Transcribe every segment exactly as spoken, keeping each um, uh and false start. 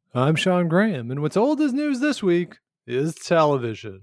I'm Sean Graham, and what's old as news this week is television.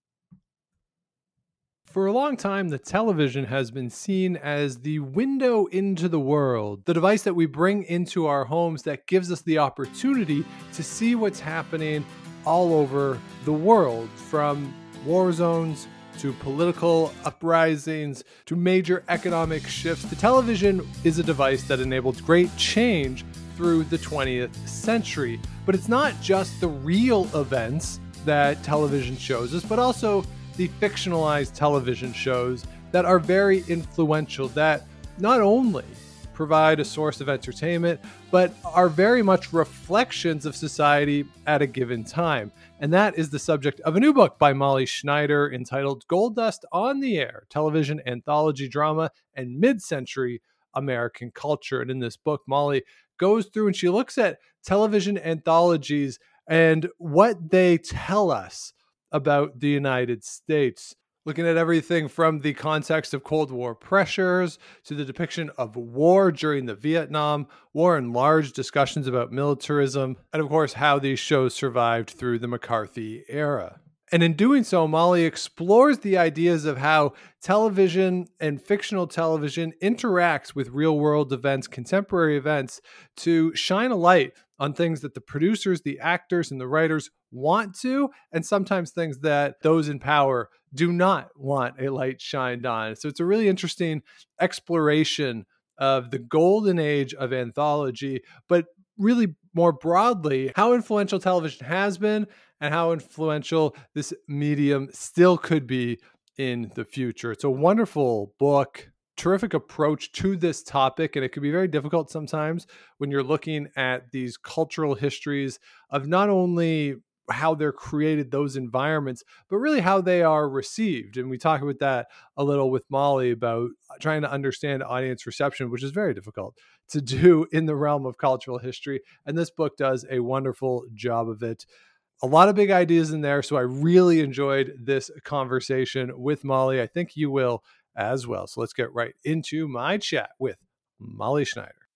For a long time, the television has been seen as the window into the world, the device that we bring into our homes that gives us the opportunity to see what's happening all over the world, from war zones to political uprisings to major economic shifts. The television is a device that enabled great change through the twentieth century. But it's not just the real events that television shows us, but also the fictionalized television shows that are very influential, that not only provide a source of entertainment, but are very much reflections of society at a given time. And that is the subject of a new book by Molly Schneider entitled Gold Dust on the Air, Television Anthology Drama and Mid-Century American Culture. And in this book, Molly goes through and she looks at television anthologies and what they tell us about the United States, looking at everything from the context of Cold War pressures to the depiction of war during the Vietnam War and large discussions about militarism, and of course, how these shows survived through the McCarthy era. And in doing so, Molly explores the ideas of how television and fictional television interacts with real world events, contemporary events, to shine a light on things that the producers, the actors, and the writers want to, and sometimes things that those in power do not want a light shined on. So it's a really interesting exploration of the golden age of anthology, but really more broadly, how influential television has been and how influential this medium still could be in the future. It's a wonderful book, terrific approach to this topic, and it can be very difficult sometimes when you're looking at these cultural histories of not only how they're created, those environments, but really how they are received. And we talk about that a little with Molly about trying to understand audience reception, which is very difficult to do in the realm of cultural history. And this book does a wonderful job of it. A lot of big ideas in there. So I really enjoyed this conversation with Molly. I think you will as well. So let's get right into my chat with Molly Schneider.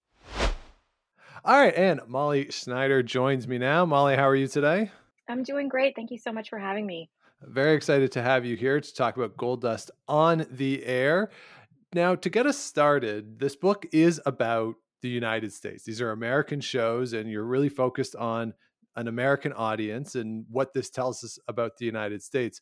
All right. And Molly Schneider joins me now. Molly, how are you today? I'm doing great. Thank you so much for having me. Very excited to have you here to talk about Gold Dust on the Air. Now, to get us started, this book is about the United States. These are American shows, and you're really focused on an American audience and what this tells us about the United States.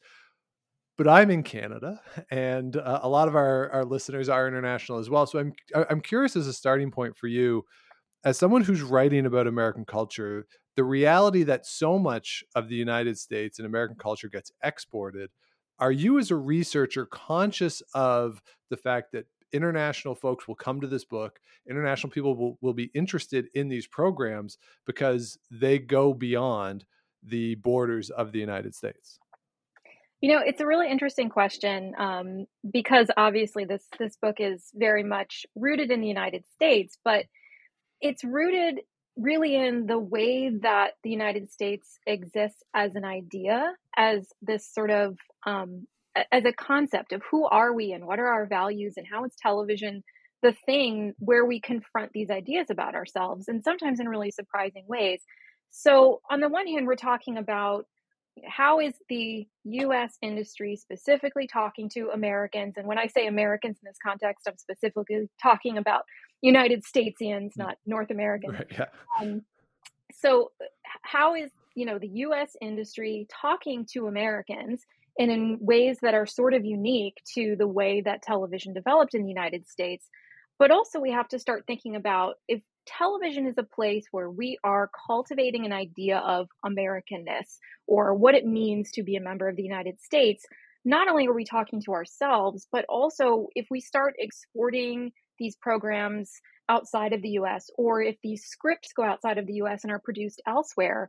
But I'm in Canada, and uh, a lot of our, our listeners are international as well. So I'm I'm curious, as a starting point for you, as someone who's writing about American culture, the reality that so much of the United States and American culture gets exported, are you as a researcher conscious of the fact that international folks will come to this book, international people will, will be interested in these programs because they go beyond the borders of the United States? You know, it's a really interesting question um, because obviously this this book is very much rooted in the United States, but it's rooted really in the way that the United States exists as an idea, as this sort of um, a- as a concept of who are we and what are our values and how is television the thing where we confront these ideas about ourselves, and sometimes in really surprising ways. So on the one hand, we're talking about how is the U S industry specifically talking to Americans? And when I say Americans in this context, I'm specifically talking about United Statesians, not North Americans. Right. Yeah. Um, so, how is you know the U S industry talking to Americans and in ways that are sort of unique to the way that television developed in the United States? But also, we have to start thinking about if television is a place where we are cultivating an idea of Americanness or what it means to be a member of the United States. Not only are we talking to ourselves, but also if we start exporting these programs outside of the U S, or if these scripts go outside of the U S and are produced elsewhere,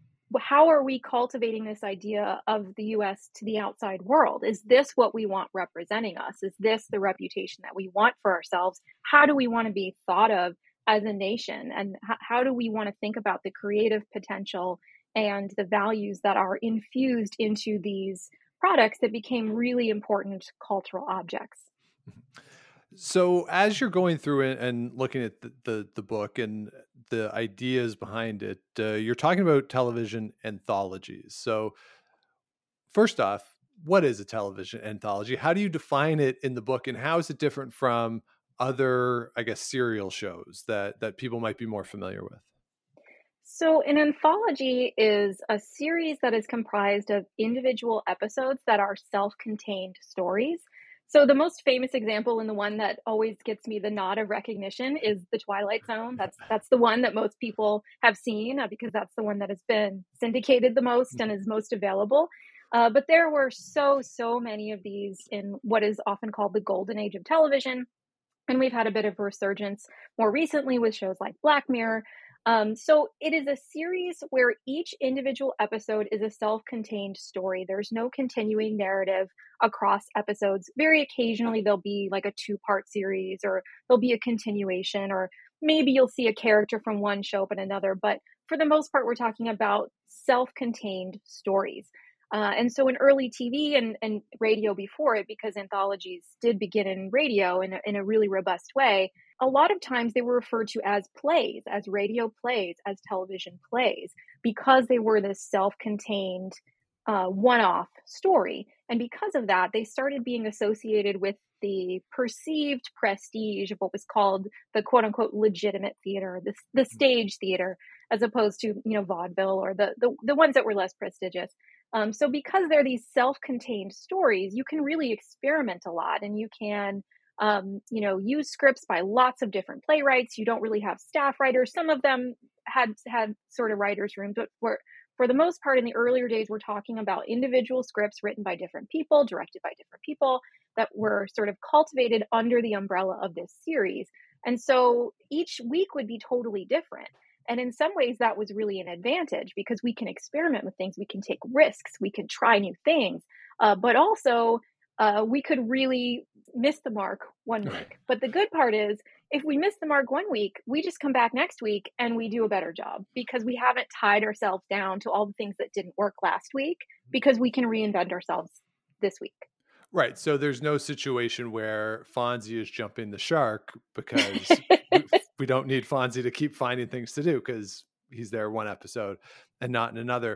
how are we cultivating this idea of the U S to the outside world? Is this what we want representing us? Is this the reputation that we want for ourselves? How do we want to be thought of as a nation? And h- how do we want to think about the creative potential and the values that are infused into these products that became really important cultural objects? So as you're going through it and looking at the, the, the book and the ideas behind it, uh, you're talking about television anthologies. So first off, what is a television anthology? How do you define it in the book, and how is it different from other, I guess, serial shows that that people might be more familiar with? So, an anthology is a series that is comprised of individual episodes that are self contained stories. So, the most famous example and the one that always gets me the nod of recognition is The Twilight Zone. That's, that's the one that most people have seen uh, because that's the one that has been syndicated the most and is most available. Uh, but there were so, so many of these in what is often called the golden age of television. And we've had a bit of a resurgence more recently with shows like Black Mirror. Um, so it is a series where each individual episode is a self-contained story. There's no continuing narrative across episodes. Very occasionally there'll be like a two-part series, or there'll be a continuation, or maybe you'll see a character from one show but another. But for the most part, we're talking about self-contained stories. Uh, and so in early T V and, and radio before it, because anthologies did begin in radio in a, in a really robust way, a lot of times they were referred to as plays, as radio plays, as television plays, because they were this self-contained uh, one-off story. And because of that, they started being associated with the perceived prestige of what was called the quote unquote legitimate theater, the, the stage theater, as opposed to, you know, vaudeville or the, the, the ones that were less prestigious. Um, so because they're these self-contained stories, you can really experiment a lot, and you can, um, you know, use scripts by lots of different playwrights. You don't really have staff writers. Some of them had had sort of writers' rooms, but for for the most part, in the earlier days, we're talking about individual scripts written by different people, directed by different people, that were sort of cultivated under the umbrella of this series. And so each week would be totally different. And in some ways, that was really an advantage because we can experiment with things, we can take risks, we can try new things, uh, but also uh, we could really miss the mark one week. But the good part is, if we miss the mark one week, we just come back next week and we do a better job because we haven't tied ourselves down to all the things that didn't work last week, because we can reinvent ourselves this week. Right. So there's no situation where Fonzie is jumping the shark because we, we don't need Fonzie to keep finding things to do because he's there one episode and not in another.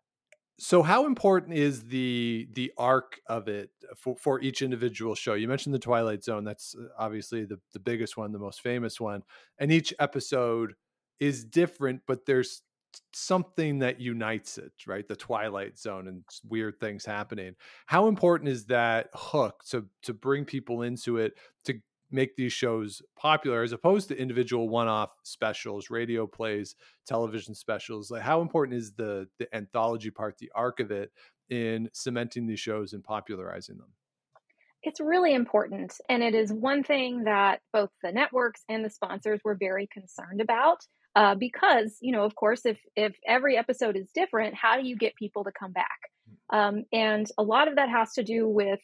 So how important is the the arc of it for, for each individual show? You mentioned the Twilight Zone. That's obviously the, the biggest one, the most famous one. And each episode is different, but there's something that unites it, right? The Twilight Zone and weird things happening. How important is that hook to to bring people into it, to make these shows popular, as opposed to individual one-off specials, radio plays, television specials? Like, how important is the the anthology part, the arc of it, in cementing these shows and popularizing them? It's really important. And it is one thing that both the networks and the sponsors were very concerned about. Uh, because, you know, of course, if if every episode is different, how do you get people to come back? Um, and a lot of that has to do with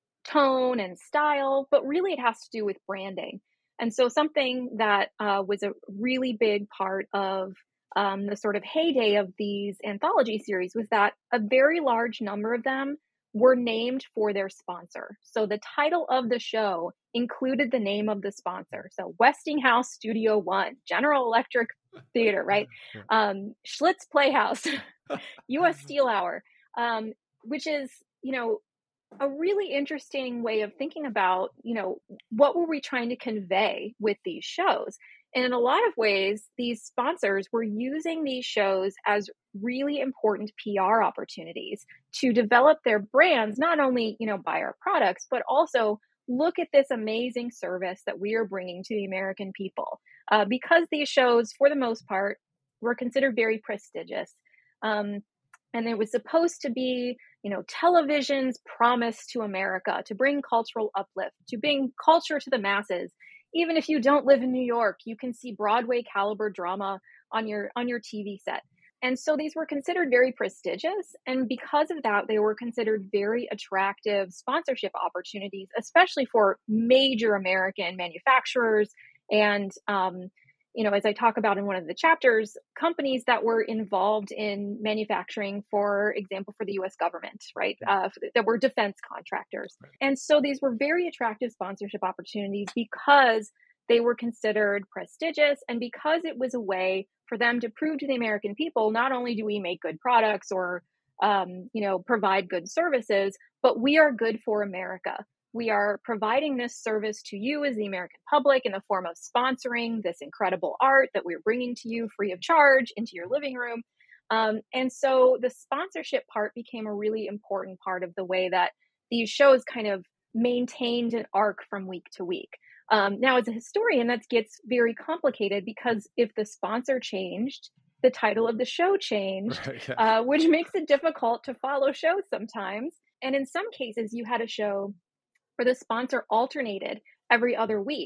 tone and style, but really it has to do with branding. And so something that uh, was a really big part of um, the sort of heyday of these anthology series was that a very large number of them were named for their sponsor. So the title of the show included the name of the sponsor. So Westinghouse Studio One, General Electric Theater, right? Um, Schlitz Playhouse, U S Steel Hour, um, which is, you know, a really interesting way of thinking about, you know, what were we trying to convey with these shows? And in a lot of ways, these sponsors were using these shows as really important P R opportunities to develop their brands, not only, you know, buy our products, but also look at this amazing service that we are bringing to the American people. Uh, because these shows, for the most part, were considered very prestigious. Um, and it was supposed to be, you know, television's promise to America, to bring cultural uplift, to bring culture to the masses. Even if you don't live in New York, you can see Broadway caliber drama on your on your T V set. And so these were considered very prestigious. And because of that, they were considered very attractive sponsorship opportunities, especially for major American manufacturers and, um, you know, as I talk about in one of the chapters, companies that were involved in manufacturing, for example, for the U S government, right? Uh, that were defense contractors. And so these were very attractive sponsorship opportunities because they were considered prestigious and because it was a way for them to prove to the American people, not only do we make good products or, um, you know, provide good services, but we are good for America. We are providing this service to you as the American public in the form of sponsoring this incredible art that we're bringing to you free of charge into your living room. Um, and so the sponsorship part became a really important part of the way that these shows kind of maintained an arc from week to week. Um, now, as a historian, that gets very complicated because if the sponsor changed, the title of the show changed, right, yeah. uh, which makes it difficult to follow shows sometimes. And in some cases, you had a show where the sponsor alternated every other week.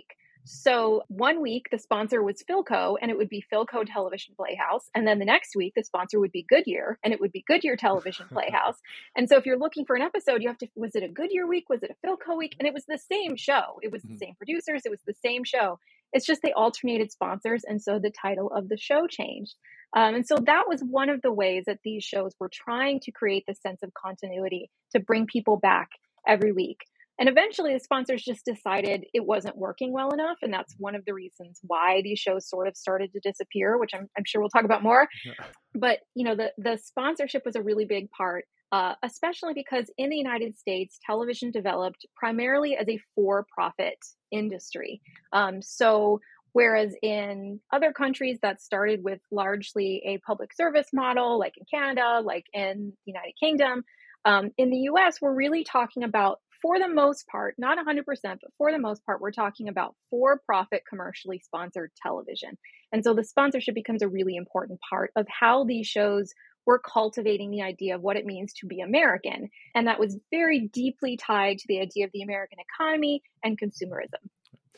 So one week, the sponsor was Philco, and it would be Philco Television Playhouse. And then the next week, the sponsor would be Goodyear, and it would be Goodyear Television Playhouse. And so if you're looking for an episode, you have to, was it a Goodyear week? Was it a Philco week? And it was the same show. It was the same producers. It was the same show. It's just they alternated sponsors. And so the title of the show changed. Um, and so that was one of the ways that these shows were trying to create this sense of continuity to bring people back every week. And eventually the sponsors just decided it wasn't working well enough. And that's one of the reasons why these shows sort of started to disappear, which I'm, I'm sure we'll talk about more. Yeah. But, you know, the, the sponsorship was a really big part, uh, especially because in the United States, television developed primarily as a for-profit industry. Um, so whereas in other countries that started with largely a public service model, like in Canada, like in the United Kingdom, um, in the U S, we're really talking about, for the most part, not one hundred percent, but for the most part, we're talking about for-profit commercially sponsored television. And so the sponsorship becomes a really important part of how these shows were cultivating the idea of what it means to be American. And that was very deeply tied to the idea of the American economy and consumerism.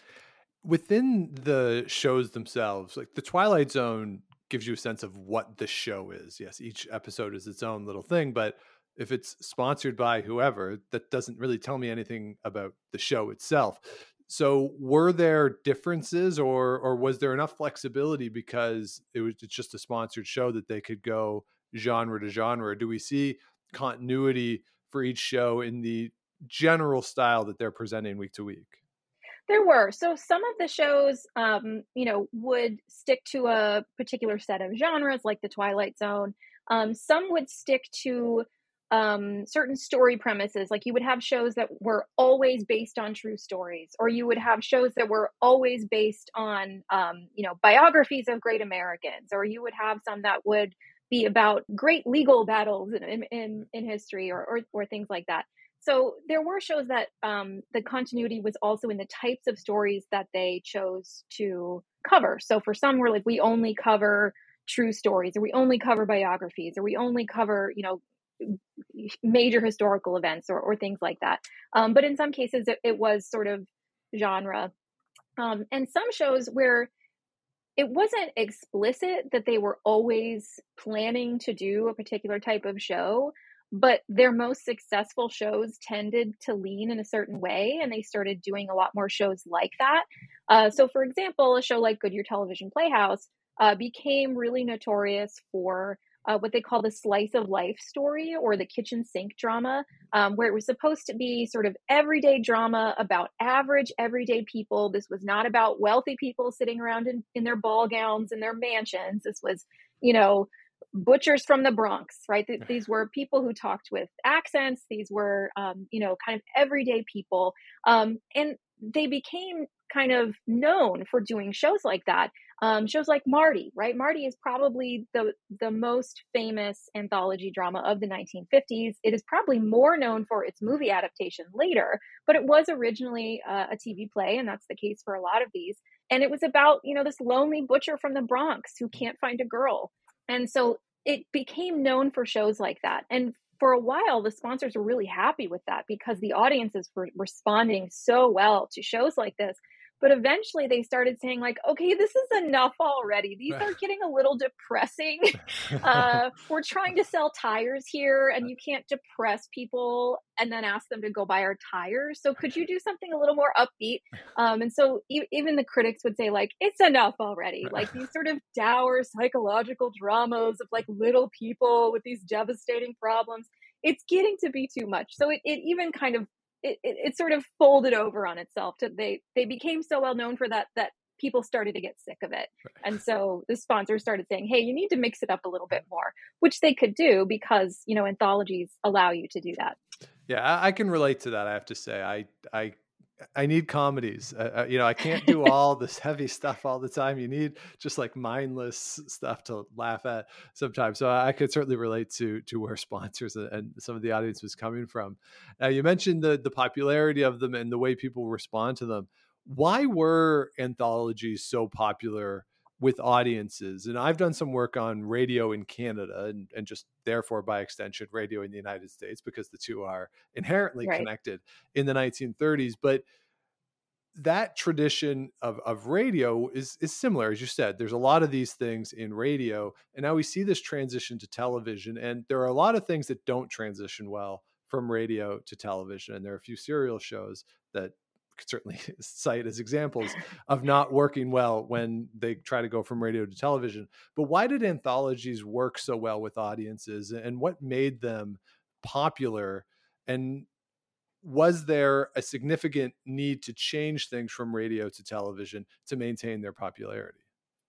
Within the shows themselves, like The Twilight Zone gives you a sense of what the show is. Yes, each episode is its own little thing, but if it's sponsored by whoever, that doesn't really tell me anything about the show itself. So were there differences or or was there enough flexibility because it was it's just a sponsored show that they could go genre to genre? Do we see continuity for each show in the general style that they're presenting week to week? There were. So some of the shows, um, you know, would stick to a particular set of genres like The Twilight Zone. Um, some would stick to um, certain story premises. Like you would have shows that were always based on true stories, or you would have shows that were always based on, um, you know, biographies of great Americans, or you would have some that would be about great legal battles in, in, in history or, or, or things like that. So there were shows that um, the continuity was also in the types of stories that they chose to cover. So for some, we're like, we only cover true stories, or we only cover biographies, or we only cover, you know, major historical events or, or things like that. Um, but in some cases, it, it was sort of genre. Um, and some shows where it wasn't explicit that they were always planning to do a particular type of show, but their most successful shows tended to lean in a certain way, and they started doing a lot more shows like that. Uh, so, for example, a show like Goodyear Television Playhouse uh, became really notorious for uh, what they call the slice of life story, or the kitchen sink drama, um, where it was supposed to be sort of everyday drama about average, everyday people. This was not about wealthy people sitting around in, in their ball gowns in their mansions. This was, you know, butchers from the Bronx, right? These were people who talked with accents. These were, um, you know, kind of everyday people. Um, and they became kind of known for doing shows like that. Um, shows like Marty, right? Marty is probably the, the most famous anthology drama of the nineteen fifties. It is probably more known for its movie adaptation later, but it was originally uh, a T V play, and that's the case for a lot of these. And it was about, you know, this lonely butcher from the Bronx who can't find a girl. And so it became known for shows like that. And for a while, the sponsors were really happy with that because the audiences were responding so well to shows like this. But eventually they started saying like, okay, this is enough already. These are getting a little depressing. uh, we're trying to sell tires here and you can't depress people and then ask them to go buy our tires. So could you do something a little more upbeat? Um, and so e- even the critics would say like, it's enough already. Like these sort of dour psychological dramas of like little people with these devastating problems. It's getting to be too much. So it, it even kind of It, it, it sort of folded over on itself. To, they they became so well known for that that people started to get sick of it, and so the sponsors started saying, "Hey, you need to mix it up a little bit more," which they could do because you know anthologies allow you to do that. Yeah, I, I can relate to that. I have to say, I I I need comedies. Uh, uh, you know, I can't do all this heavy stuff all the time. You need just like mindless stuff to laugh at sometimes. So I could certainly relate to to where sponsors and some of the audience was coming from. Now, you mentioned the the popularity of them and the way people respond to them. Why were anthologies so popular with audiences? And I've done some work on radio in Canada and, and just therefore by extension radio in the United States, because the two are inherently Right. connected in the nineteen thirties. But that tradition of, of radio is, is similar. As you said, there's a lot of these things in radio, and now we see this transition to television. And there are a lot of things that don't transition well from radio to television. And there are a few serial shows that could certainly cite as examples of not working well when they try to go from radio to television. But why did anthologies work so well with audiences, and what made them popular? And was there a significant need to change things from radio to television to maintain their popularity?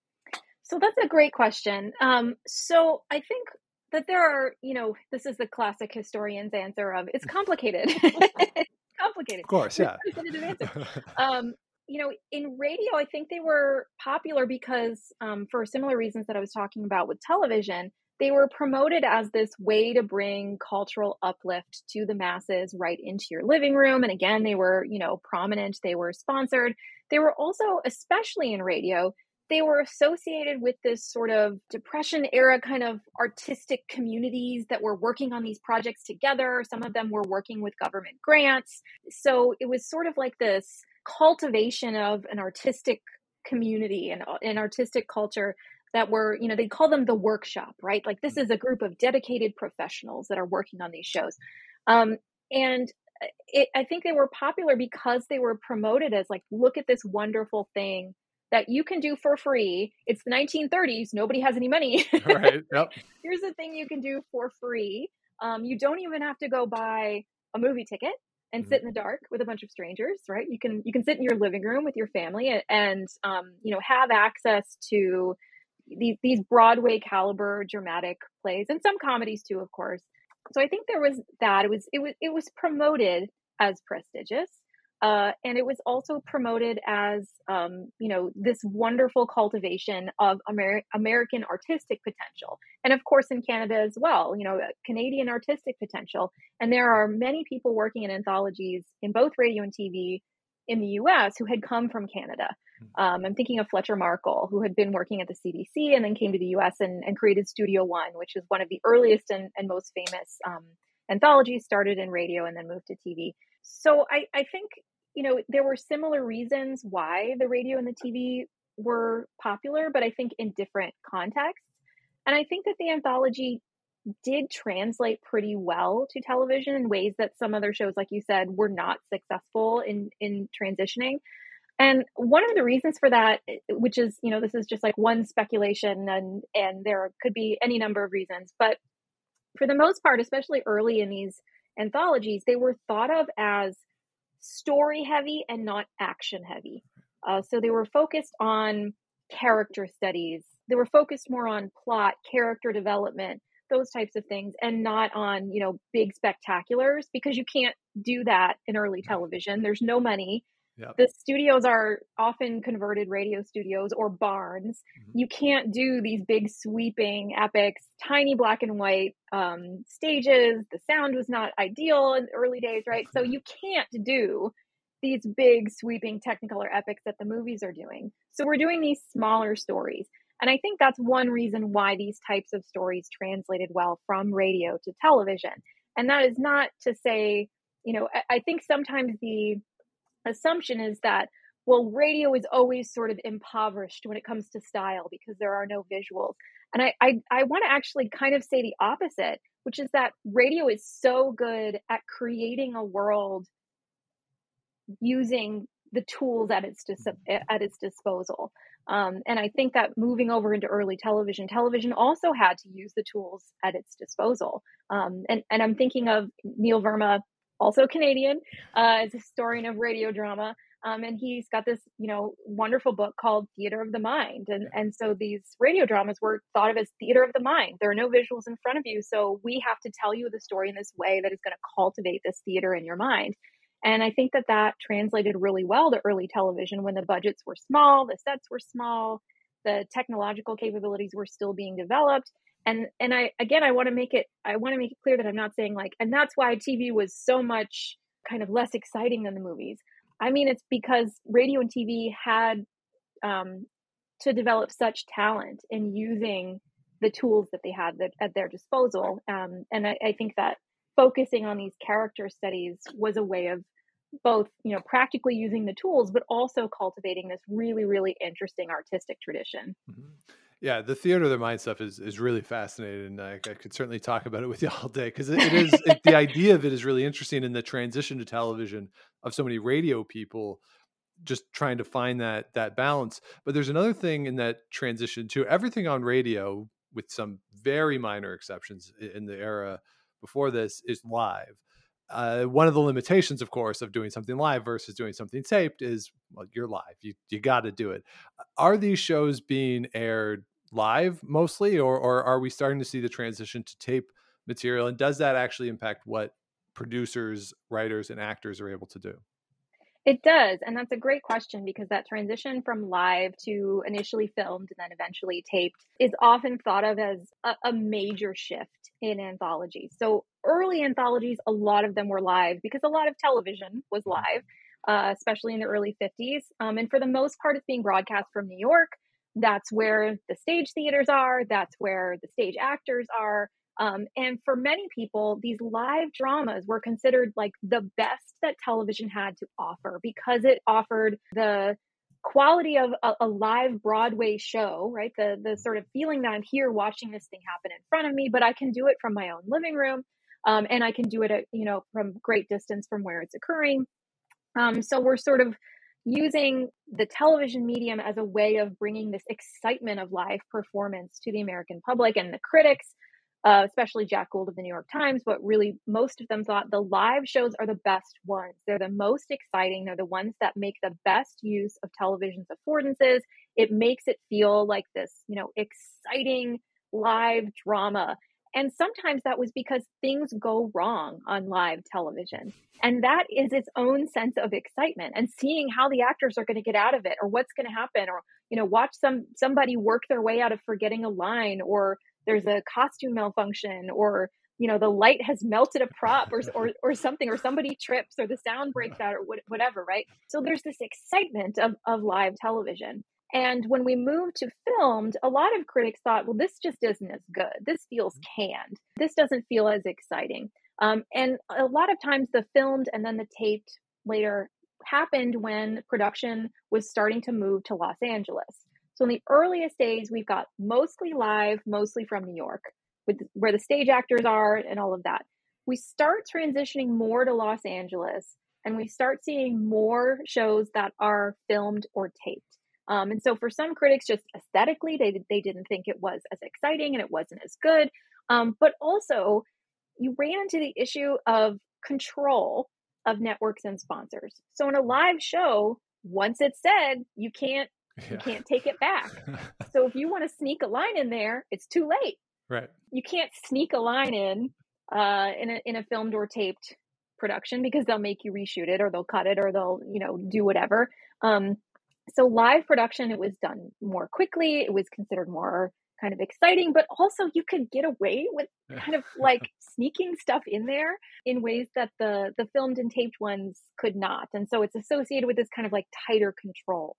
So that's a great question. Um, so I think that there are, you know, this is the classic historian's answer of it's complicated. It's complicated. Of course, yeah. Definitive answer. Um, you know, in radio, I think they were popular because um, for similar reasons that I was talking about with television, they were promoted as this way to bring cultural uplift to the masses right into your living room. And again, they were, you know, prominent, they were sponsored. They were also, especially in radio, they were associated with this sort of Depression era kind of artistic communities that were working on these projects together. Some of them were working with government grants. So it was sort of like this cultivation of an artistic community and an artistic culture that were, you know, they call them the workshop, right? Like this is a group of dedicated professionals that are working on these shows. Um, and it, I think they were popular because they were promoted as like, look at this wonderful thing that you can do for free. It's the nineteen thirties. Nobody has any money. Right. Yep. Here's the thing you can do for free. Um, you don't even have to go buy a movie ticket and mm-hmm. sit in the dark with a bunch of strangers, right? You can you can sit in your living room with your family and, and um, you know, have access to these these Broadway caliber dramatic plays and some comedies too, of course. So I think there was that. It was it was it was promoted as prestigious. Uh, and it was also promoted as, um, you know, this wonderful cultivation of Amer- American artistic potential. And of course, in Canada as well, you know, Canadian artistic potential. And there are many people working in anthologies in both radio and T V in the U S who had come from Canada. Um, I'm thinking of Fletcher Markle, who had been working at the C B C and then came to the U S and, and created Studio One, which is one of the earliest and, and most famous um, anthologies, started in radio and then moved to T V. So I, I think, you know, there were similar reasons why the radio and the T V were popular, but I think in different contexts. And I think that the anthology did translate pretty well to television in ways that some other shows, like you said, were not successful in, in transitioning. And one of the reasons for that, which is, you know, this is just like one speculation and, and there could be any number of reasons, but for the most part, especially early in these anthologies, they were thought of as story heavy and not action heavy. Uh, so they were focused on character studies. They were focused more on plot, character development, those types of things, and not on, you know, big spectaculars, because you can't do that in early television. There's no money. Yep. The studios are often converted radio studios or barns. Mm-hmm. You can't do these big sweeping epics, tiny black and white um, stages. The sound was not ideal in the early days, right? So you can't do these big sweeping Technicolor epics that the movies are doing. So we're doing these smaller stories. And I think that's one reason why these types of stories translated well from radio to television. And that is not to say, you know, I, I think sometimes the assumption is that, well, radio is always sort of impoverished when it comes to style because there are no visuals. And I I, I want to actually kind of say the opposite, which is that radio is so good at creating a world using the tools at its dis- at its disposal. Um, and I think that moving over into early television, television also had to use the tools at its disposal. Um, and and I'm thinking of Neil Verma, also Canadian, uh, as a historian of radio drama. Um, and he's got this, you know, wonderful book called Theater of the Mind. And and so these radio dramas were thought of as theater of the mind. There are no visuals in front of you, so we have to tell you the story in this way that is going to cultivate this theater in your mind. And I think that that translated really well to early television when the budgets were small, the sets were small, the technological capabilities were still being developed. And and I again I want to make it I want to make it clear that I'm not saying like, and that's why T V was so much kind of less exciting than the movies. I mean, it's because radio and T V had um, to develop such talent in using the tools that they had that, at their disposal. Um, and I, I think that focusing on these character studies was a way of both, you know, practically using the tools, but also cultivating this really, really interesting artistic tradition. Mm-hmm. Yeah, the theater of the mind stuff is is really fascinating. I, I could certainly talk about it with you all day because it, it is it, the idea of it is really interesting in the transition to television of so many radio people just trying to find that that balance. But there's another thing in that transition too. Everything on radio, with some very minor exceptions in the era before this, is live. Uh, one of the limitations, of course, of doing something live versus doing something taped is, well, you're live. You you got to do it. Are these shows being aired live mostly, or or are we starting to see the transition to tape material? And does that actually impact what producers, writers, and actors are able to do? It does. And that's a great question because that transition from live to initially filmed and then eventually taped is often thought of as a, a major shift in anthologies. So early anthologies, a lot of them were live because a lot of television was live, uh, especially in the early fifties. Um, and for the most part, it's being broadcast from New York. That's where the stage theaters are. That's where the stage actors are. Um, and for many people, these live dramas were considered like the best that television had to offer because it offered the quality of a, a live Broadway show, right? The the sort of feeling that I'm here watching this thing happen in front of me, but I can do it from my own living room, um, and I can do it at, you know, from great distance from where it's occurring. Um, so we're sort of using the television medium as a way of bringing this excitement of live performance to the American public and the critics. Uh, especially Jack Gould of the New York Times, but really most of them thought the live shows are the best ones. They're the most exciting. They're the ones that make the best use of television's affordances. It makes it feel like this, you know, exciting live drama. And sometimes that was because things go wrong on live television. And that is its own sense of excitement and seeing how the actors are going to get out of it or what's going to happen or, you know, watch some somebody work their way out of forgetting a line or there's a costume malfunction or, you know, the light has melted a prop or, or, or something, or somebody trips or the sound breaks out or whatever, right? So there's this excitement of, of live television. And when we moved to filmed, a lot of critics thought, well, this just isn't as good. This feels canned. This doesn't feel as exciting. Um, and a lot of times the filmed and then the taped later happened when production was starting to move to Los Angeles. So in the earliest days, we've got mostly live, mostly from New York, with where the stage actors are and all of that. We start transitioning more to Los Angeles, and we start seeing more shows that are filmed or taped. Um, and so for some critics, just aesthetically, they they didn't think it was as exciting and it wasn't as good. Um, but also, you ran into the issue of control of networks and sponsors. So in a live show, once it's said, you can't You can't take it back. So if you want to sneak a line in there, it's too late. Right. You can't sneak a line in uh, in a in a filmed or taped production because they'll make you reshoot it or they'll cut it or they'll, you know, do whatever. Um, so live production, it was done more quickly. It was considered more kind of exciting, but also you could get away with kind of like sneaking stuff in there in ways that the the filmed and taped ones could not. And so it's associated with this kind of like tighter control.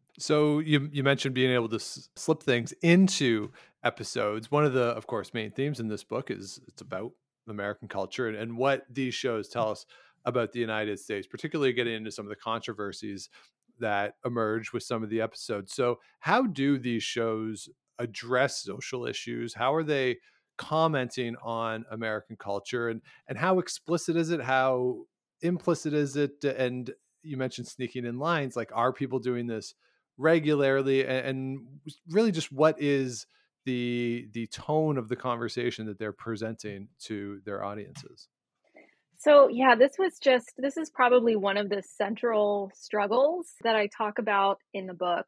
So you you mentioned being able to s- slip things into episodes. One of the, of course, main themes in this book is it's about American culture and, and what these shows tell us about the United States, particularly getting into some of the controversies that emerged with some of the episodes. So how do these shows address social issues? How are they commenting on American culture, and and how explicit is it? How implicit is it? And you mentioned sneaking in lines. Like, are people doing this regularly? And, and really, just what is the the tone of the conversation that they're presenting to their audiences? So, yeah, this was just, this is probably one of the central struggles that I talk about in the book.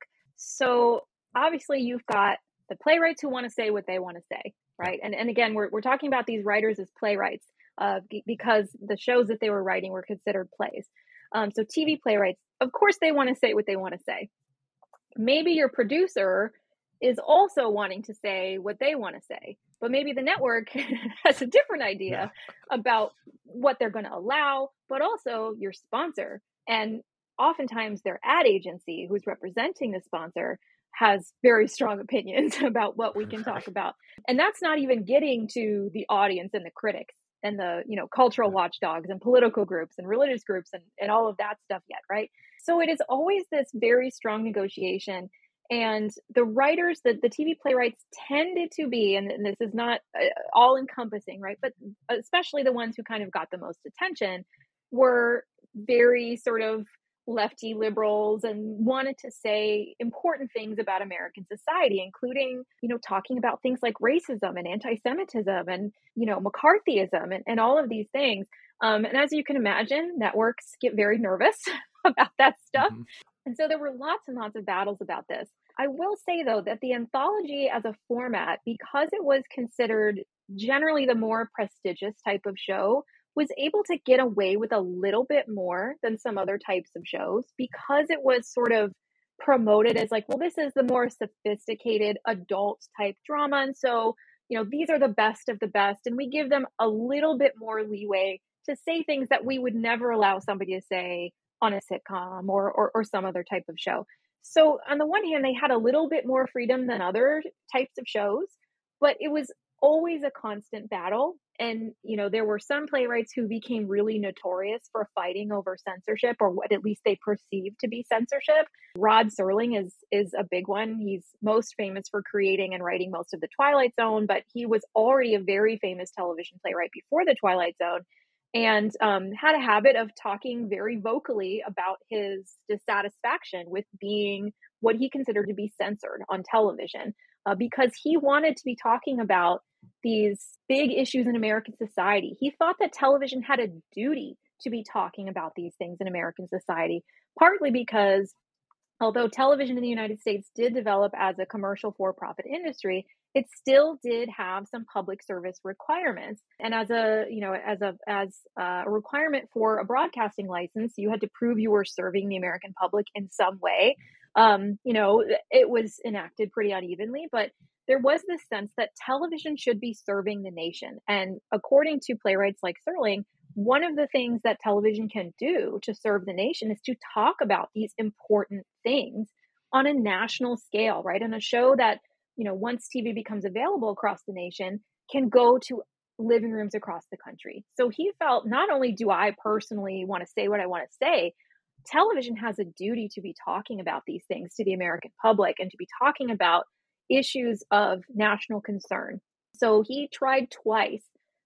So, obviously, you've got the playwrights who want to say what they want to say, Yeah. right? And, and again, we're, we're talking about these writers as playwrights uh, b- because the shows that they were writing were considered plays. Um, so, T V playwrights, of course, they want to say what they want to say. Maybe your producer is also wanting to say what they want to say, but maybe the network has a different Yeah. idea about what they're going to allow, but also your sponsor. And oftentimes their ad agency who's representing the sponsor has very strong opinions about what we can Right. talk about. And that's not even getting to the audience and the critics and the, you know, cultural Yeah. watchdogs and political groups and religious groups and, and all of that stuff yet, right? So it is always this very strong negotiation. And the writers, the, the T V playwrights tended to be, and, and this is not uh, all encompassing, right? But especially the ones who kind of got the most attention were very sort of lefty liberals and wanted to say important things about American society, including, you know, talking about things like racism and anti-Semitism and, you know, McCarthyism and, and all of these things. Um, and as you can imagine, networks get very nervous about that stuff. Mhm. And so there were lots and lots of battles about this. I will say, though, that the anthology as a format, because it was considered generally the more prestigious type of show, was able to get away with a little bit more than some other types of shows because it was sort of promoted as like, well, this is the more sophisticated adult type drama. And so, you know, these are the best of the best. And we give them a little bit more leeway to say things that we would never allow somebody to say on a sitcom or, or, or some other type of show. So on the one hand, they had a little bit more freedom than other types of shows, but it was always a constant battle. And, you know, there were some playwrights who became really notorious for fighting over censorship, or what at least they perceived to be censorship. Rod Serling is is a big one. He's most famous for creating and writing most of The Twilight Zone, but he was already a very famous television playwright before The Twilight Zone, and um, had a habit of talking very vocally about his dissatisfaction with being what he considered to be censored on television, uh, because he wanted to be talking about these big issues in American society. He thought that television had a duty to be talking about these things in American society, partly because although television in the United States did develop as a commercial for-profit industry, it still did have some public service requirements. And as a, you know, as a as a requirement for a broadcasting license, you had to prove you were serving the American public in some way. Um, you know, it was enacted pretty unevenly, but there was this sense that television should be serving the nation. And according to playwrights like Serling, one of the things that television can do to serve the nation is to talk about these important things on a national scale, right? On a show that, you know, once T V becomes available across the nation, can go to living rooms across the country. So he felt, not only do I personally want to say what I want to say, television has a duty to be talking about these things to the American public and to be talking about issues of national concern. So he tried twice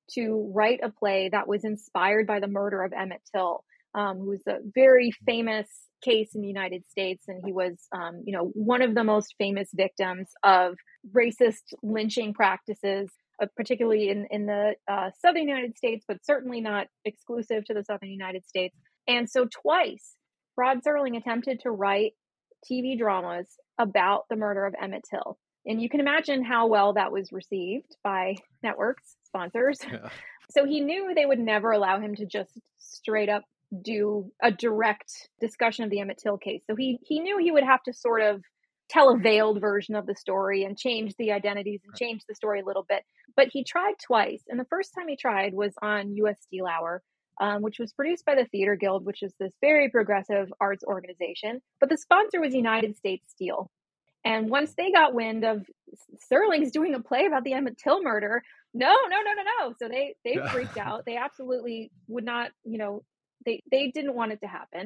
to write a play that was inspired by the murder of Emmett Till, um, who was a very famous case in the United States. And he was, um, you know, one of the most famous victims of racist lynching practices, uh, particularly in, in the uh, Southern United States, but certainly not exclusive to the Southern United States. And so twice, Rod Serling attempted to write T V dramas about the murder of Emmett Till. And you can imagine how well that was received by networks, sponsors. Yeah. So he knew they would never allow him to just straight up do a direct discussion of the Emmett Till case. So he he knew he would have to sort of tell a veiled version of the story and change the identities and change the story a little bit. But he tried twice. And the first time he tried was on U S Steel Hour, um, which was produced by the Theater Guild, which is this very progressive arts organization. But the sponsor was United States Steel. And once they got wind of Serling's doing a play about the Emmett Till murder, no, no, no, no, no. So they they Yeah. freaked out. They absolutely would not, you know, they they didn't want it to happen.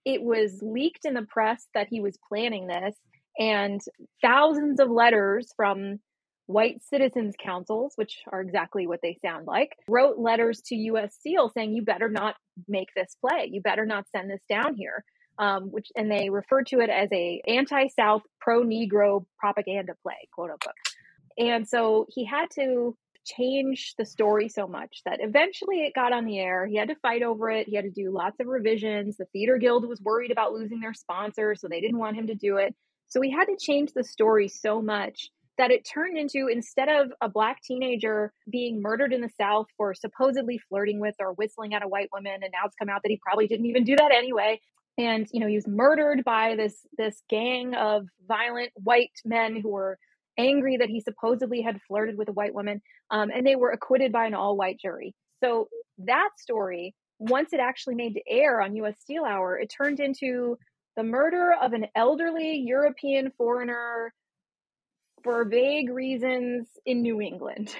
it was leaked in the press that he was planning this, and thousands of letters from white citizens councils, which are exactly what they sound like, wrote letters to U S SEAL saying, you better not make this play. You better not send this down here. Um, which, and they referred to it as a anti-South, pro-Negro propaganda play, quote unquote. And so he had to change the story so much that eventually it got on the air. He had to fight over it. He had to do lots of revisions. The Theater Guild was worried about losing their sponsor, so they didn't want him to do it. So he had to change the story so much that it turned into, instead of a Black teenager being murdered in the South for supposedly flirting with or whistling at a white woman, and now it's come out that he probably didn't even do that anyway. And, you know, he was murdered by this, this gang of violent white men who were angry that he supposedly had flirted with a white woman, um, and they were acquitted by an all-white jury. So that story, once it actually made to air on U S Steel Hour, it turned into the murder of an elderly European foreigner for vague reasons in New England.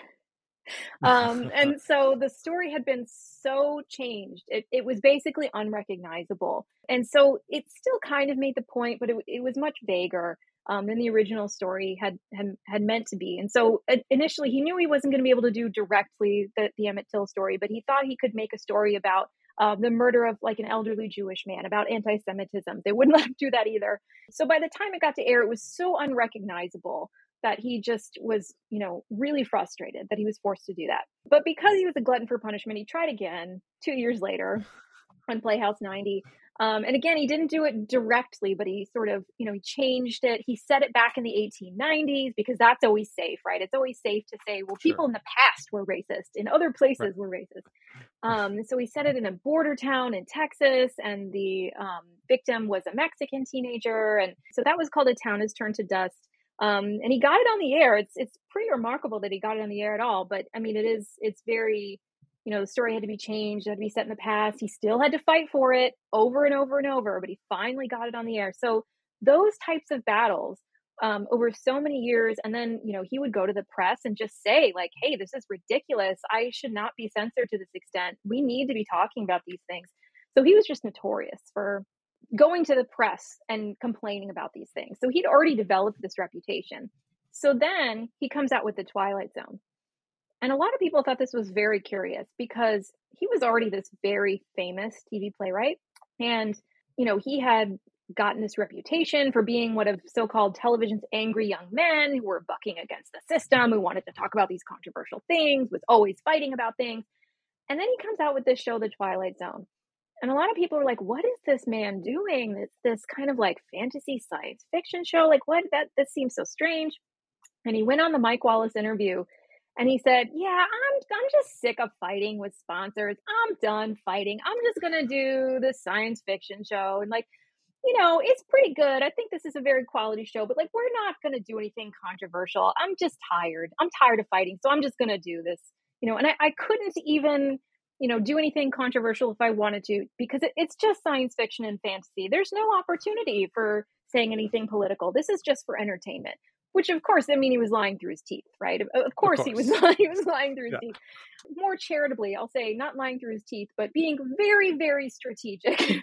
Um, and so the story had been so changed. It, it was basically unrecognizable. And so it still kind of made the point, but it, it was much vaguer um, than the original story had, had had meant to be. And so uh, initially he knew he wasn't going to be able to do directly the, the Emmett Till story, but he thought he could make a story about uh, the murder of like an elderly Jewish man, about anti-Semitism. They wouldn't let him do that either. So by the time it got to air, it was so unrecognizable that he just was, you know, really frustrated that he was forced to do that. But because he was a glutton for punishment, he tried again two years later on Playhouse ninety. Um, and again, he didn't do it directly, but he sort of, you know, he changed it. He set it back in the eighteen nineties because that's always safe, right? It's always safe to say, well, people Sure. in the past were racist, in other places Right. were racist. Um, so he set it in a border town in Texas, and the um, victim was a Mexican teenager. And so that was called A Town Has Turned to Dust. Um, and he got it on the air. It's it's pretty remarkable that he got it on the air at all. But I mean, it is it's very, you know, the story had to be changed, it had to be set in the past. He still had to fight for it over and over and over, but he finally got it on the air. So those types of battles um, over so many years, and then, you know, he would go to the press and just say like, hey, this is ridiculous. I should not be censored to this extent. We need to be talking about these things. So he was just notorious for going to the press and complaining about these things. So he'd already developed this reputation. So then he comes out with The Twilight Zone. And a lot of people thought this was very curious because he was already this very famous T V playwright. And, you know, he had gotten this reputation for being one of so-called television's angry young men who were bucking against the system, who wanted to talk about these controversial things, was always fighting about things. And then he comes out with this show, The Twilight Zone. And a lot of people are like, what is this man doing? This, this kind of like fantasy science fiction show. Like what, that, this seems so strange. And he went on the Mike Wallace interview and he said, yeah, I'm, I'm just sick of fighting with sponsors. I'm done fighting. I'm just going to do the science fiction show. And like, you know, it's pretty good. I think this is a very quality show, but like, we're not going to do anything controversial. I'm just tired. I'm tired of fighting. So I'm just going to do this, you know, and I, I couldn't even, you know, do anything controversial if I wanted to, because it, it's just science fiction and fantasy. There's no opportunity for saying anything political. This is just for entertainment, which of course, I mean, he was lying through his teeth, right? Of, of, course, of course he was lying, he was lying through his yeah. teeth. More charitably, I'll say, not lying through his teeth, but being very, very strategic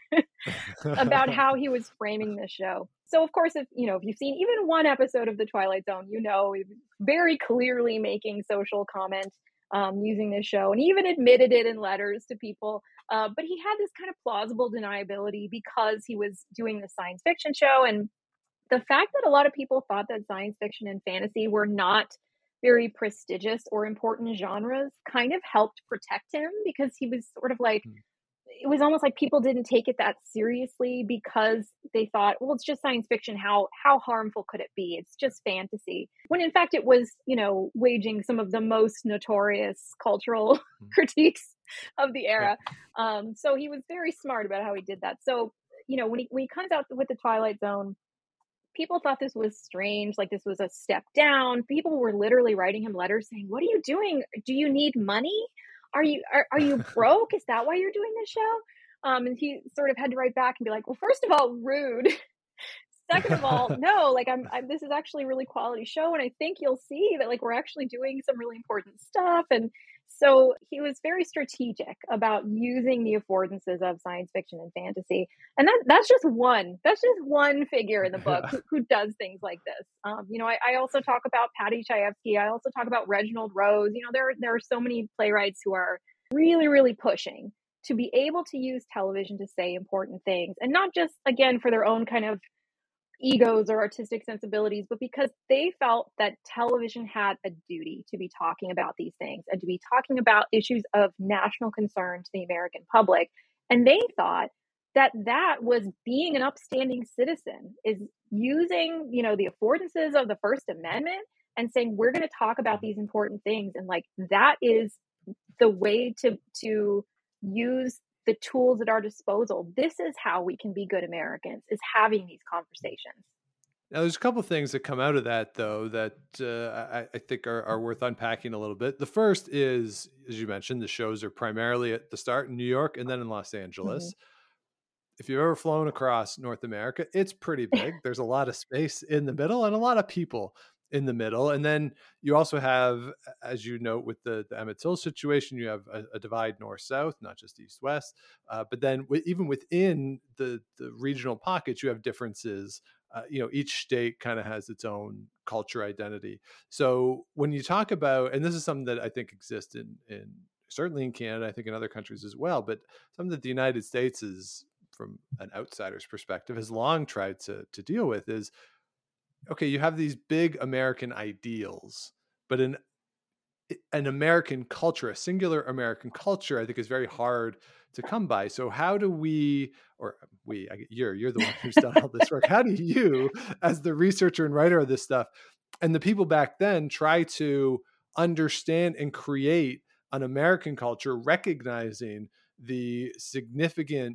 about how he was framing this show. So of course, if, you know, if you've seen even one episode of The Twilight Zone, you know, he was very clearly making social comments Um, using this show, and he even admitted it in letters to people. Uh, but he had this kind of plausible deniability because he was doing the science fiction show. And the fact that a lot of people thought that science fiction and fantasy were not very prestigious or important genres kind of helped protect him, because he was sort of like, mm. it was almost like people didn't take it that seriously because they thought, well, it's just science fiction. How, how harmful could it be? It's just fantasy. When in fact it was, you know, waging some of the most notorious cultural mm. critiques of the era. Um, so he was very smart about how he did that. So, you know, when he, when he comes out with The Twilight Zone, people thought this was strange. Like this was a step down. People were literally writing him letters saying, what are you doing? Do you need money? Are you are, are you broke? Is that why you're doing this show? Um, and he sort of had to write back and be like, well, first of all, rude. second of all, no, like I'm, I'm, this is actually a really quality show. And I think you'll see that like we're actually doing some really important stuff. And so he was very strategic about using the affordances of science fiction and fantasy. And that, that's just one, that's just one figure in the book Yeah. who, who does things like this. Um, you know, I, I also talk about Patty Chayefsky. I also talk about Reginald Rose. You know, there, there are so many playwrights who are really, really pushing to be able to use television to say important things, and not just, again, for their own kind of egos or artistic sensibilities, but because they felt that television had a duty to be talking about these things and to be talking about issues of national concern to the American public. And they thought that that was being an upstanding citizen, is using, you know, the affordances of the First Amendment and saying, we're going to talk about these important things. And like, that is the way to, to use the tools at our disposal. This is how we can be good Americans, is having these conversations. Now, there's a couple of things that come out of that, though, that uh, I, I think are, are worth unpacking a little bit. The first is, as you mentioned, the shows are primarily at the start in New York and then in Los Angeles. Mm-hmm. If you've ever flown across North America, it's pretty big. There's a lot of space in the middle and a lot of people in the middle. And then you also have, as you note with the, the Emmett Till situation, you have a, a divide north-south, not just east-west. Uh, but then w- even within the, the regional pockets, you have differences. Uh, you know, each state kind of has its own culture identity. So when you talk about, and this is something that I think exists in, in certainly in Canada, I think in other countries as well, but something that the United States is, from an outsider's perspective, has long tried to, to deal with is, okay, you have these big American ideals, but an an American culture, a singular American culture, I think is very hard to come by. So how do we, or we, I, you're you're the one who's done all this work. How do you, as the researcher and writer of this stuff, and the people back then, try to understand and create an American culture, recognizing the significant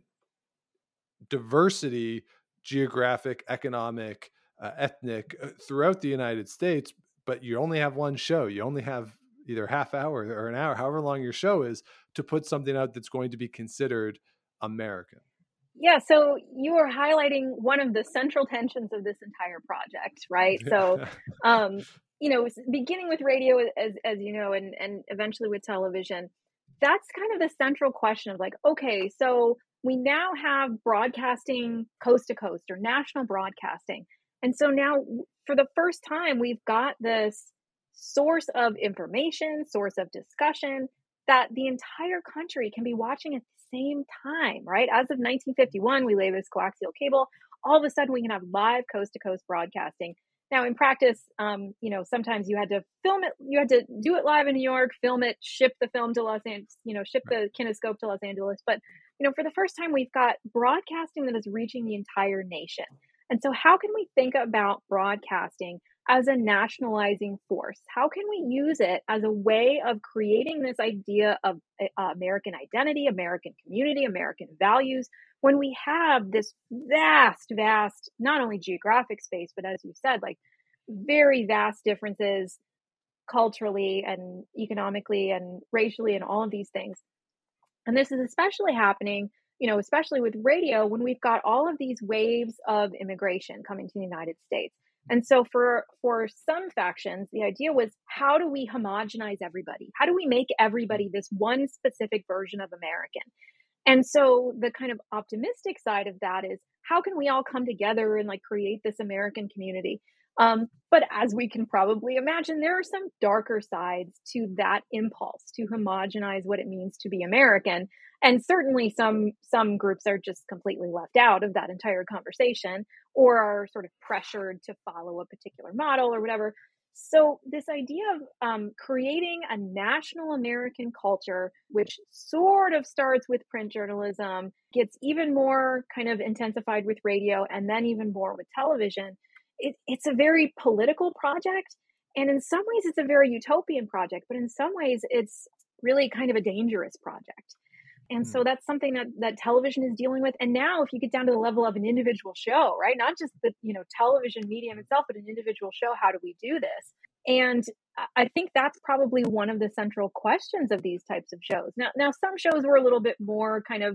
diversity, geographic, economic, uh, ethnic, uh, throughout the United States, but you only have one show. You only have either half hour or an hour, however long your show is, to put something out that's going to be considered American. Yeah, so you are highlighting one of the central tensions of this entire project, right? Yeah. So, um, you know, beginning with radio, as as you know, and and eventually with television, that's kind of the central question of like, okay, so we now have broadcasting coast to coast or national broadcasting. And so now for the first time, we've got this source of information, source of discussion that the entire country can be watching at the same time, right? As of nineteen fifty-one, we lay this coaxial cable. All of a sudden, we can have live coast to coast broadcasting. Now, in practice, um, you know, sometimes you had to film it, you had to do it live in New York, film it, ship the film to Los Angeles, you know, ship the kinescope to Los Angeles. But, you know, for the first time, we've got broadcasting that is reaching the entire nation. And so how can we think about broadcasting as a nationalizing force? How can we use it as a way of creating this idea of uh, American identity, American community, American values, when we have this vast, vast, not only geographic space, but as you said, like very vast differences culturally and economically and racially and all of these things. And this is especially happening, you know, especially with radio, when we've got all of these waves of immigration coming to the United States. And so for, for some factions, the idea was, how do we homogenize everybody? How do we make everybody this one specific version of American? And so the kind of optimistic side of that is, how can we all come together and like create this American community? Um, but as we can probably imagine, there are some darker sides to that impulse to homogenize what it means to be American. And certainly some some groups are just completely left out of that entire conversation, or are sort of pressured to follow a particular model or whatever. So this idea of um, creating a national American culture, which sort of starts with print journalism, gets even more kind of intensified with radio, and then even more with television, it, it's a very political project. And in some ways, it's a very utopian project, but in some ways, it's really kind of a dangerous project. And so that's something that, that television is dealing with. And now if you get down to the level of an individual show, right, not just the, you know, television medium itself, but an individual show, how do we do this? And I think that's probably one of the central questions of these types of shows. Now, now some shows were a little bit more kind of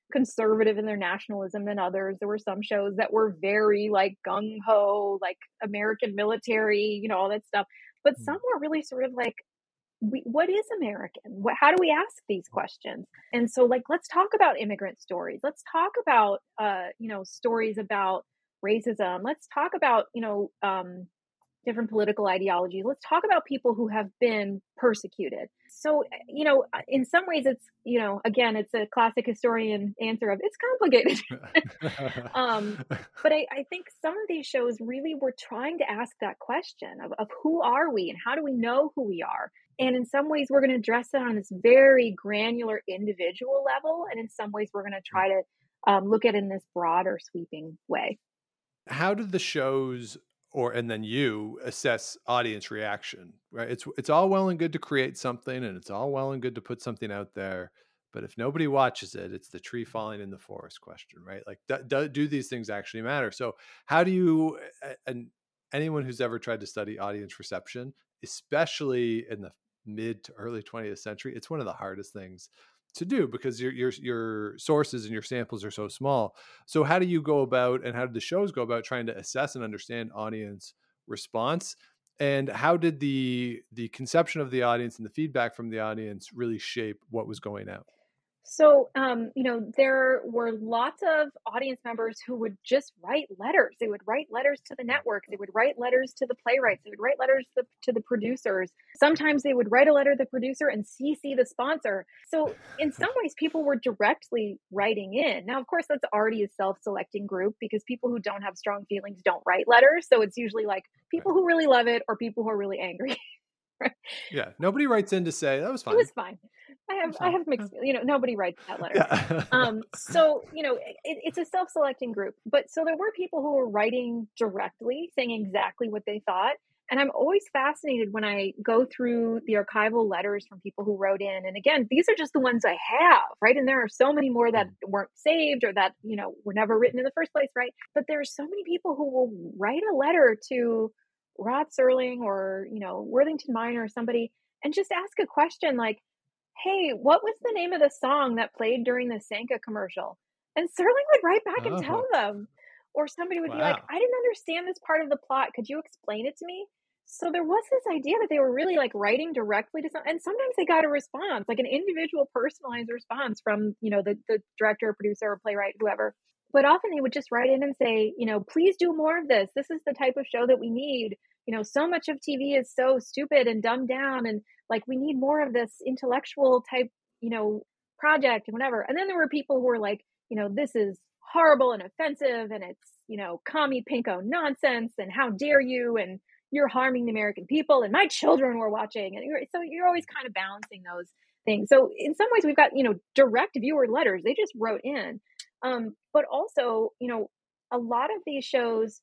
conservative in their nationalism than others. There were some shows that were very like gung ho, like American military, you know, all that stuff. But some were really sort of like, we, what is American? What, how do we ask these questions? And so, like, let's talk about immigrant stories. Let's talk about, uh, you know, stories about racism. Let's talk about, you know, um, different political ideologies. Let's talk about people who have been persecuted. So, you know, in some ways, it's, you know, again, it's a classic historian answer of it's complicated. um, but I, I think some of these shows really were trying to ask that question of, of who are we and how do we know who we are? And in some ways, we're going to address it on this very granular individual level. And in some ways, we're going to try to um, look at it in this broader, sweeping way. How did the shows or and then you assess audience reaction, right? It's it's all well and good to create something and it's all well and good to put something out there, but if nobody watches it, it's the tree falling in the forest question, right? Like, do, do, do these things actually matter? So how do you, and anyone who's ever tried to study audience reception, especially in the mid to early twentieth century, it's one of the hardest things to do because your your your sources and your samples are so small. So how do you go about, and how did the shows go about trying to assess and understand audience response? And how did the the conception of the audience and the feedback from the audience really shape what was going out? So, um, you know, there were lots of audience members who would just write letters. They would write letters to the network. They would write letters to the playwrights. They would write letters to the, to the producers. Sometimes they would write a letter to the producer and C C the sponsor. So in some ways, people were directly writing in. Now, of course, that's already a self-selecting group because people who don't have strong feelings don't write letters. So it's usually like people who really love it or people who are really angry. Right? Yeah, nobody writes in to say that was fine. It was fine. I have I have mixed, you know, nobody writes that letter. Yeah. um, so, you know, it, it's a self-selecting group. But so there were people who were writing directly, saying exactly what they thought. And I'm always fascinated when I go through the archival letters from people who wrote in. And again, these are just the ones I have, right? And there are so many more that weren't saved or that, you know, were never written in the first place, right? But there are so many people who will write a letter to Rod Serling or, you know, Worthington Minor or somebody and just ask a question like, hey, what was the name of the song that played during the Sanka commercial? And Serling would write back and tell them. Or somebody would wow. be like, I didn't understand this part of the plot. Could you explain it to me? So there was this idea that they were really like writing directly to some, and sometimes they got a response, like an individual personalized response from, you know, the, the director, producer, or playwright, whoever. But often they would just write in and say, you know, please do more of this. This is the type of show that we need. You know, so much of T V is so stupid and dumbed down. And like, we need more of this intellectual type, you know, project and whatever. And then there were people who were like, you know, this is horrible and offensive and it's, you know, commie pinko nonsense. And how dare you? And you're harming the American people. And my children were watching. And you're, so you're always kind of balancing those things. So in some ways we've got, you know, direct viewer letters. They just wrote in. Um, but also, you know, a lot of these shows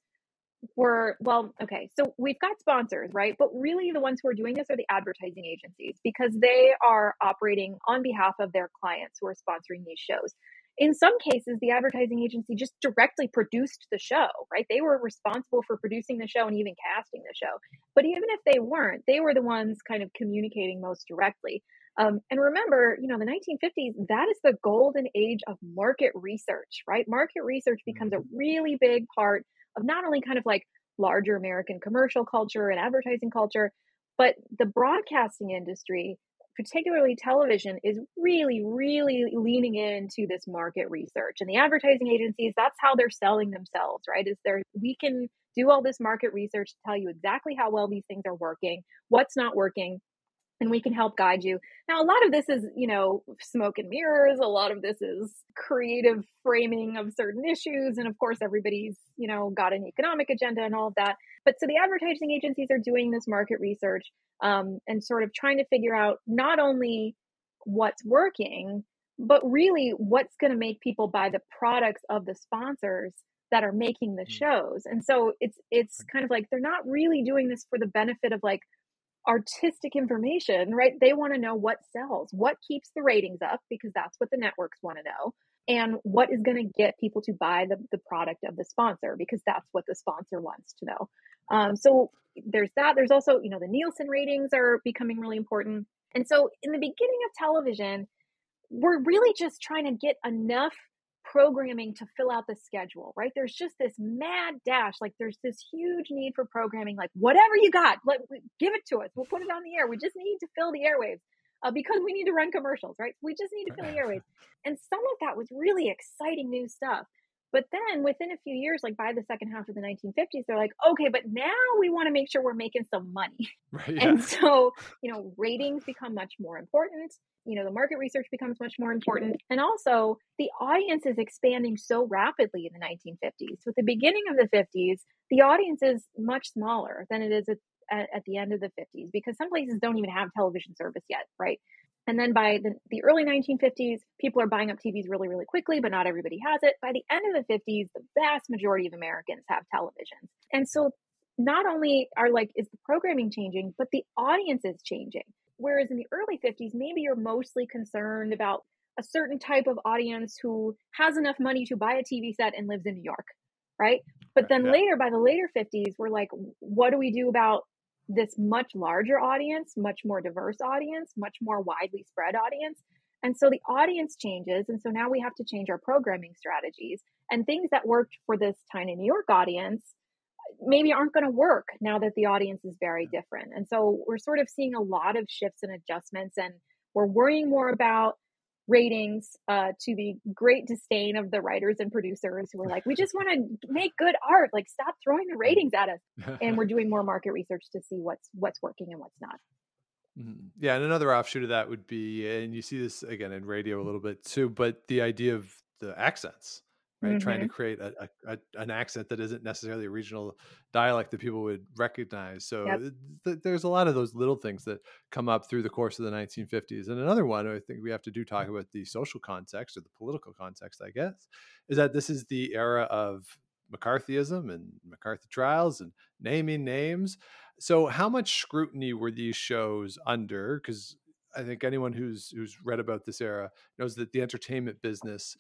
were, well, okay, so we've got sponsors, right? But really the ones who are doing this are the advertising agencies because they are operating on behalf of their clients who are sponsoring these shows. In some cases, the advertising agency just directly produced the show, right? They were responsible for producing the show and even casting the show. But even if they weren't, they were the ones kind of communicating most directly. Um, and remember, you know, the nineteen fifties, that is the golden age of market research, right? Market research becomes a really big part of not only kind of like larger American commercial culture and advertising culture, but the broadcasting industry, particularly television, is really, really leaning into this market research. And the advertising agencies, that's how they're selling themselves, right? Is there, we can do all this market research to tell you exactly how well these things are working, what's not working, and we can help guide you. Now, a lot of this is, you know, smoke and mirrors. A lot of this is creative framing of certain issues. And of course, everybody's, you know, got an economic agenda and all of that. But so the advertising agencies are doing this market research um, and sort of trying to figure out not only what's working, but really what's going to make people buy the products of the sponsors that are making the shows. And so it's it's kind of like they're not really doing this for the benefit of like artistic information, right? They want to know what sells, what keeps the ratings up, because that's what the networks want to know, and what is going to get people to buy the, the product of the sponsor, because that's what the sponsor wants to know. Um, so there's that. There's also, you know, the Nielsen ratings are becoming really important. And so in the beginning of television, we're really just trying to get enough programming to fill out the schedule, right? There's just this mad dash. Like there's this huge need for programming, like whatever you got, let, give it to us. We'll put it on the air. We just need to fill the airwaves uh, because we need to run commercials, right? We just need to fill the airwaves. And some of that was really exciting new stuff. But then within a few years, like by the second half of the nineteen fifties, they're like, okay, but now we want to make sure we're making some money. Right, yeah. And so, you know, ratings become much more important. You know, the market research becomes much more important. And also the audience is expanding so rapidly in the nineteen fifties. So at the beginning of the fifties, the audience is much smaller than it is at, at, at the end of the fifties, because some places don't even have television service yet, right? And then by the, the early nineteen fifties, people are buying up T Vs really, really quickly, but not everybody has it. By the end of the fifties, the vast majority of Americans have televisions. And so not only are like, is the programming changing, but the audience is changing. Whereas in the early fifties, maybe you're mostly concerned about a certain type of audience who has enough money to buy a T V set and lives in New York, right? But then Yeah. later, by the later fifties, we're like, what do we do about this much larger audience, much more diverse audience, much more widely spread audience? And so the audience changes. And so now we have to change our programming strategies, and things that worked for this tiny New York audience maybe aren't going to work now that the audience is very different. And so we're sort of seeing a lot of shifts and adjustments, and we're worrying more about ratings uh, to the great disdain of the writers and producers who are like, we just want to make good art. Like, stop throwing the ratings at us. And we're doing more market research to see what's what's working and what's not. Mhm. Yeah, and another offshoot of that would be, and you see this again in radio a little bit too, but the idea of the accents, right? Trying to Mm-hmm. create a, a, a an accent that isn't necessarily a regional dialect that people would recognize. So Yep. th- th- there's a lot of those little things that come up through the course of the nineteen fifties. And another one I think we have to do talk about the social context or the political context, I guess, is that this is the era of McCarthyism and McCarthy trials and naming names. So how much scrutiny were these shows under? Because I think anyone who's who's read about this era knows that the entertainment business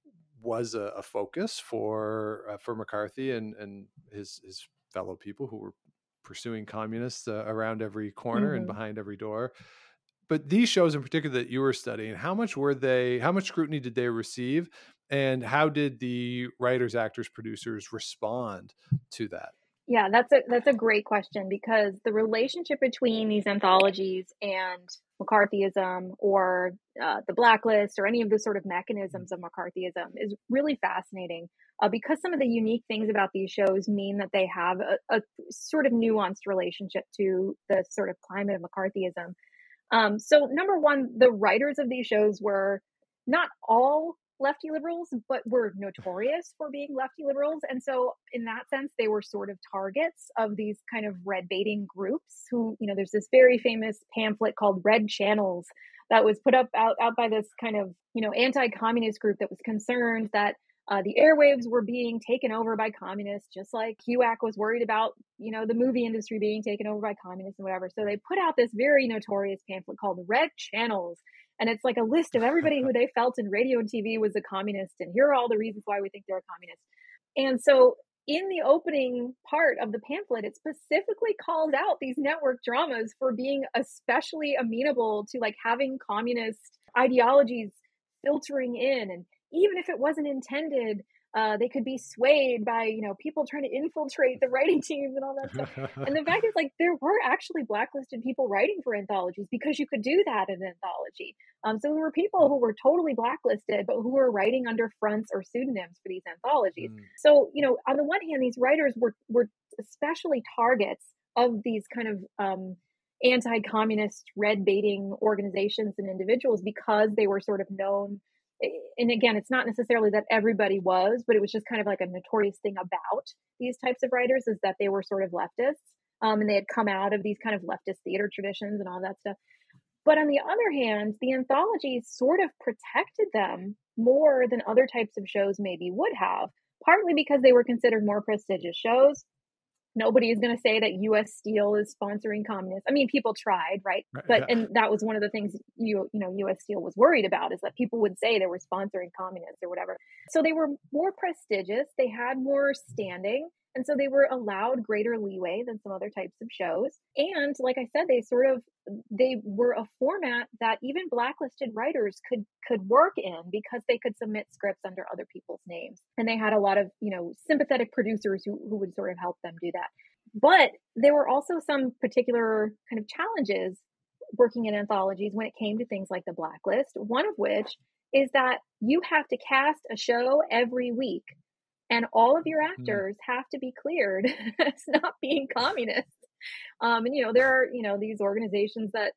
was a, a focus for uh, for McCarthy and and his his fellow people who were pursuing communists uh, around every corner and Mm-hmm. behind every door. But these shows in particular that you were studying, how much were they? How much scrutiny did they receive, and how did the writers, actors, producers respond to that? Yeah, that's a that's a great question, because the relationship between these anthologies and McCarthyism, or uh, the blacklist, or any of the sort of mechanisms of McCarthyism is really fascinating, uh, because some of the unique things about these shows mean that they have a, a sort of nuanced relationship to the sort of climate of McCarthyism. Um, so number one, the writers of these shows were not all lefty liberals, but were notorious for being lefty liberals. And so in that sense, they were sort of targets of these kind of red baiting groups who, you know, there's this very famous pamphlet called Red Channels that was put up out, out by this kind of, you know, anti-communist group that was concerned that uh, the airwaves were being taken over by communists, just like H U A C was worried about, you know, the movie industry being taken over by communists and whatever. So they put out this very notorious pamphlet called Red Channels. And it's like a list of everybody who they felt in radio and T V was a communist. And here are all the reasons why we think they're a communist. And so in the opening part of the pamphlet, it specifically calls out these network dramas for being especially amenable to like having communist ideologies filtering in. And even if it wasn't intended, uh, they could be swayed by, you know, people trying to infiltrate the writing teams and all that stuff. And the fact is, like, there were actually blacklisted people writing for anthologies because you could do that in an anthology. Um, so there were people who were totally blacklisted, but who were writing under fronts or pseudonyms for these anthologies. Mm. So, you know, on the one hand, these writers were were especially targets of these kind of um, anti-communist red baiting organizations and individuals, because they were sort of known. And again, it's not necessarily that everybody was, but it was just kind of like a notorious thing about these types of writers, is that they were sort of leftists, um, and they had come out of these kind of leftist theater traditions and all that stuff. But on the other hand, the anthologies sort of protected them more than other types of shows maybe would have, partly because they were considered more prestigious shows. Nobody is going to say that U S Steel is sponsoring communists. I mean, people tried, right? Right, But yeah. and that was one of the things you you know U S Steel was worried about, is that people would say they were sponsoring communists or whatever. So they were more prestigious. They had more standing, And so they were allowed greater leeway than some other types of shows. And like I said, they sort of they were a format that even blacklisted writers could could work in because they could submit scripts under other people's names. And they had a lot of, you know, sympathetic producers who, who would sort of help them do that. But there were also some particular kind of challenges working in anthologies when it came to things like the blacklist, one of which is that you have to cast a show every week and all of your actors mm. have to be cleared as not being communists. Um, and, you know, there are, you know, these organizations that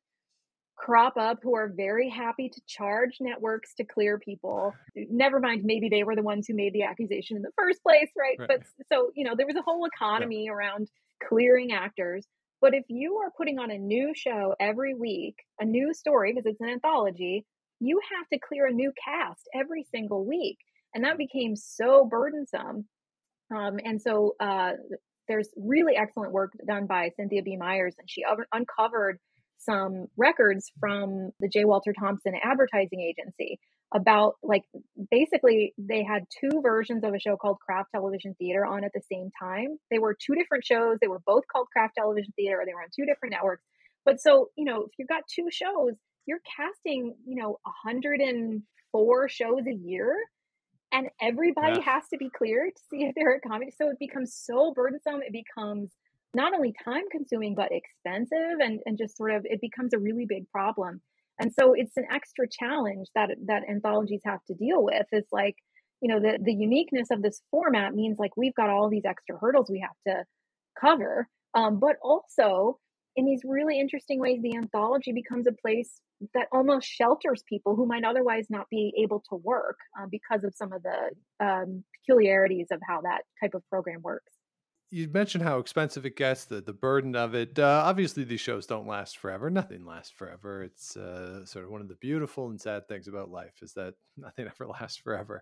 crop up who are very happy to charge networks to clear people. Never mind, maybe they were the ones who made the accusation in the first place, right? right. But so, you know, there was a whole economy yeah. around clearing actors. But if you are putting on a new show every week, a new story, because it's an anthology, you have to clear a new cast every single week. And that became so burdensome. Um, and so uh, there's really excellent work done by Cynthia B. Myers, and she un- uncovered some records from the J. Walter Thompson advertising agency about, like, basically they had two versions of a show called Kraft Television Theater on at the same time. They were two different shows. They were both called Kraft Television Theater. They were on two different networks. But so, you know, if you've got two shows, you're casting, you know, one hundred four shows a year, and everybody yeah. has to be cleared to see if they're a comedy. So it becomes so burdensome. It becomes not only time consuming, but expensive, and, and just sort of, it becomes a really big problem. And so it's an extra challenge that, that anthologies have to deal with. It's like, you know, the, the uniqueness of this format means like we've got all these extra hurdles we have to cover. Um, but also in these really interesting ways, the anthology becomes a place that almost shelters people who might otherwise not be able to work uh, because of some of the um, peculiarities of how that type of program works. You mentioned how expensive it gets, the the burden of it. Uh, obviously, these shows don't last forever. Nothing lasts forever. It's uh, sort of one of the beautiful and sad things about life is that nothing ever lasts forever.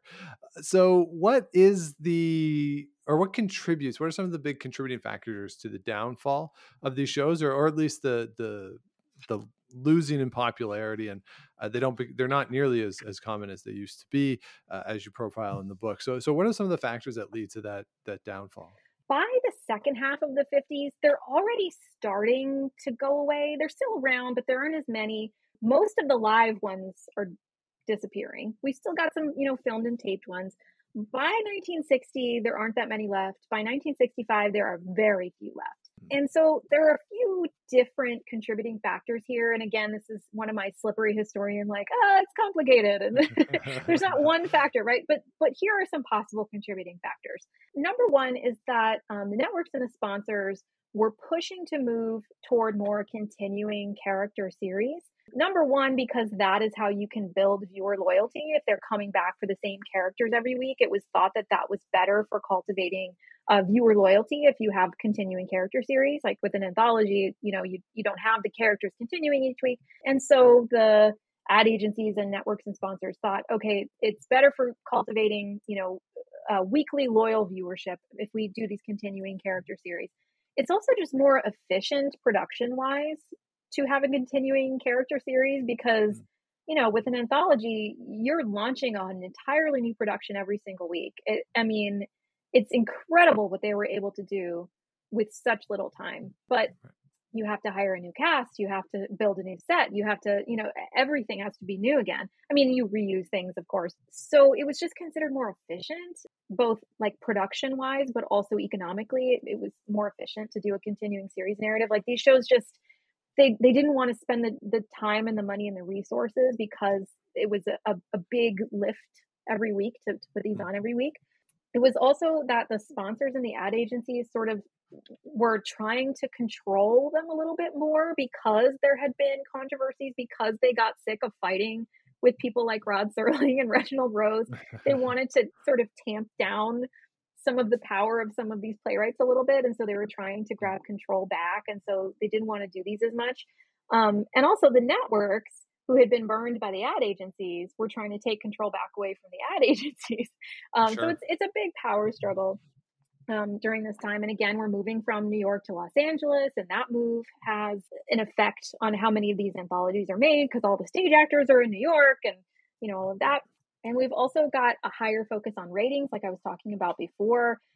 So what is the, or what contributes, what are some of the big contributing factors to the downfall of these shows, or or at least the the the losing in popularity, and uh, they don't be, they're not nearly as, as common as they used to be, uh, as you profile in the book. So so what are some of the factors that lead to that that downfall? By the second half of the fifties, they're already starting to go away. They're still around, but there aren't as many. Most of the live ones are disappearing. We've still got some, you know, filmed and taped ones. By nineteen sixty, there aren't that many left. By nineteen sixty-five, there are very few left. And so there are a few different contributing factors here. And again, this is one of my slippery historian, like, ah, oh, it's complicated. And there's not one factor, right? But but here are some possible contributing factors. Number one is that um, the networks and the sponsors were pushing to move toward more continuing character series. Number one, because that is how you can build viewer loyalty. If they're coming back for the same characters every week, it was thought that that was better for cultivating uh, viewer loyalty if you have continuing character series. Like with an anthology, you know, you, you don't have the characters continuing each week. And so the ad agencies and networks and sponsors thought, okay, it's better for cultivating, you know, uh, weekly loyal viewership if we do these continuing character series. It's also just more efficient production-wise to have a continuing character series because, you know, with an anthology, you're launching an entirely new production every single week. It, I mean, it's incredible what they were able to do with such little time. But you have to hire a new cast, you have to build a new set, you have to, you know, everything has to be new again. I mean, you reuse things, of course. So it was just considered more efficient, both like production wise, but also economically. It, it was more efficient to do a continuing series narrative. Like these shows just, they, they didn't want to spend the, the time and the money and the resources because it was a, a, a big lift every week to, to put these on every week. It was also that the sponsors and the ad agencies sort of were trying to control them a little bit more because there had been controversies, because they got sick of fighting with people like Rod Serling and Reginald Rose. They wanted to sort of tamp down some of the power of some of these playwrights a little bit. And so they were trying to grab control back. And so they didn't want to do these as much. Um, and also the networks, who had been burned by the ad agencies, were trying to take control back away from the ad agencies. Um, sure. So it's it's a big power struggle um, during this time. And again, we're moving from New York to Los Angeles, and that move has an effect on how many of these anthologies are made because all the stage actors are in New York and, you know, all of that. And we've also got a higher focus on ratings, like I was talking about before.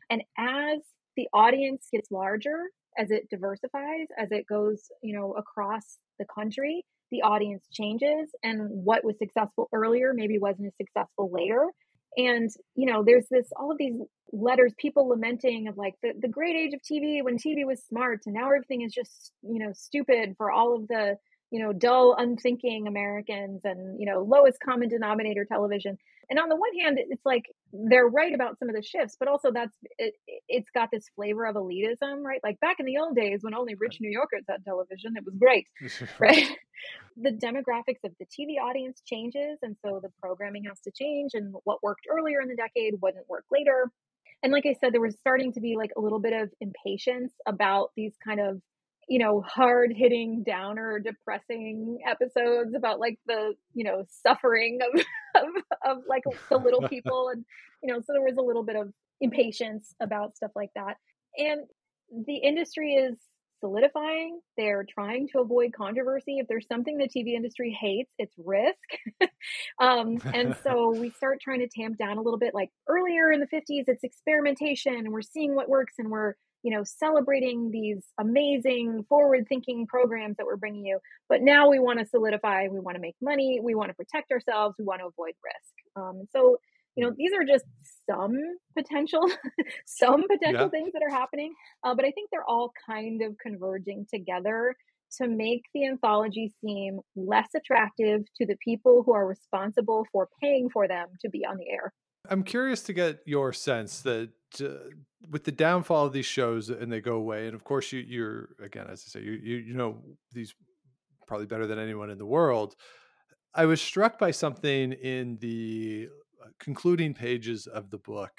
And as the audience gets larger, as it diversifies, as it goes, you know, across the country, the audience changes, and what was successful earlier maybe wasn't as successful later. And, you know, there's this, all of these letters, people lamenting of like the, the great age of T V when T V was smart, and now everything is just, you know, stupid for all of the, you know, dull, unthinking Americans, and, you know, lowest common denominator television. And on the one hand, it's like they're right about some of the shifts, but also that's it, it's got this flavor of elitism, right? Like back in the old days when only rich New Yorkers had television, it was great, right? The demographics of the T V audience changes, and so the programming has to change, and what worked earlier in the decade wouldn't work later. And like I said, there was starting to be like a little bit of impatience about these kind of, you know, hard hitting, downer, depressing episodes about like the, you know, suffering of, of, of like the little people. And, you know, so there was a little bit of impatience about stuff like that. And the industry is solidifying. They're trying to avoid controversy. If there's something the T V industry hates, it's risk. um, and so we start trying to tamp down a little bit. Like earlier in the fifties, it's experimentation, and we're seeing what works, and we're, you know, celebrating these amazing forward-thinking programs that we're bringing you. But now we want to solidify. We want to make money. We want to protect ourselves. We want to avoid risk. Um, so, you know, these are just some potential, some potential Yeah. things that are happening. Uh, but I think they're all kind of converging together to make the anthology seem less attractive to the people who are responsible for paying for them to be on the air. I'm curious to get your sense that uh, with the downfall of these shows and they go away, and of course you, you're, again, as I say, you, you you know these probably better than anyone in the world. I was struck by something in the concluding pages of the book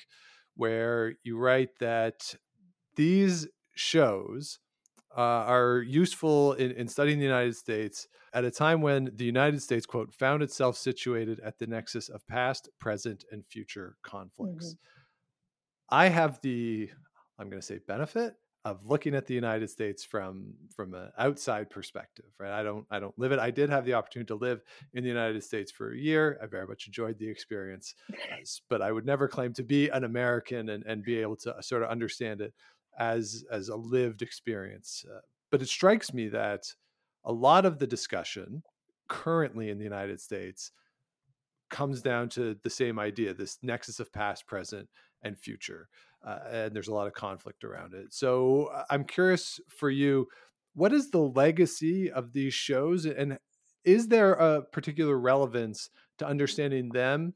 where you write that these shows uh, are useful in, in studying the United States at a time when the United States, quote, found itself situated at the nexus of past, present, and future conflicts. Mm-hmm. I have the, I'm going to say, benefit of looking at the United States from from an outside perspective, right? I don't I don't live it. I did have the opportunity to live in the United States for a year. I very much enjoyed the experience, uh, but I would never claim to be an American and, and be able to sort of understand it as as a lived experience. Uh, but it strikes me that a lot of the discussion currently in the United States comes down to the same idea, this nexus of past, present, and future. Uh, and there's a lot of conflict around it. So I'm curious for you, what is the legacy of these shows? And is there a particular relevance to understanding them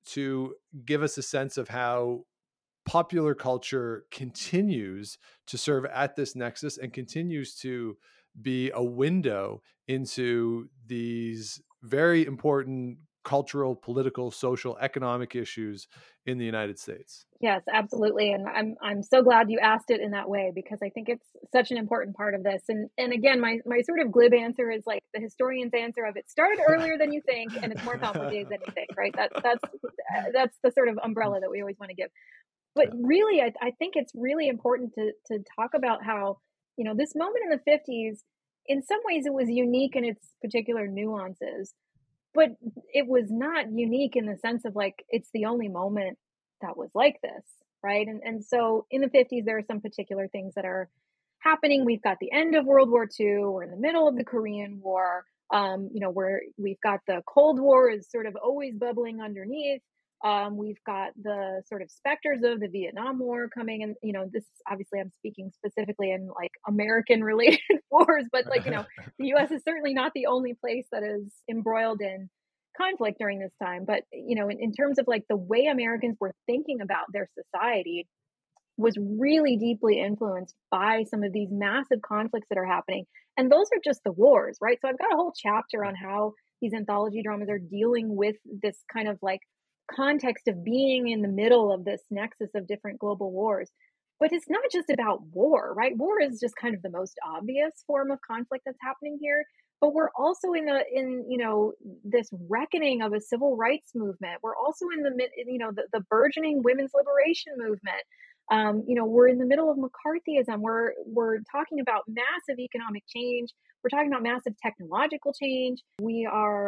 to give us a sense of how popular culture continues to serve at this nexus and continues to be a window into these very important cultural, political, social, economic issues in the United States? Yes, absolutely. And I'm I'm so glad you asked it in that way, because I think it's such an important part of this. And and again, my my sort of glib answer is like the historian's answer of it started earlier than you think, and it's more complicated than you think, right? That that's that's the sort of umbrella that we always want to give. But really, I, I think it's really important to to talk about how, you know, this moment in the fifties, in some ways it was unique in its particular nuances, but it was not unique in the sense of like, it's the only moment that was like this, right? And and so in the fifties, there are some particular things that are happening. We've got the end of World War Two. We're in the middle of the Korean War. Um, you know, where we've got the Cold War is sort of always bubbling underneath. Um, we've got the sort of specters of the Vietnam War coming, and you know, this obviously I'm speaking specifically in like American related wars, but like, you know, the U S is certainly not the only place that is embroiled in conflict during this time. But you know, in, in terms of like the way Americans were thinking about their society was really deeply influenced by some of these massive conflicts that are happening. And those are just the wars, right? So I've got a whole chapter on how these anthology dramas are dealing with this kind of like context of being in the middle of this nexus of different global wars. But it's not just about war, right? War is just kind of the most obvious form of conflict that's happening here. But we're also in the in you know this reckoning of a civil rights movement. We're also in the you know the, the burgeoning women's liberation movement. Um, you know, we're in the middle of McCarthyism. We're we're talking about massive economic change. We're talking about massive technological change. We are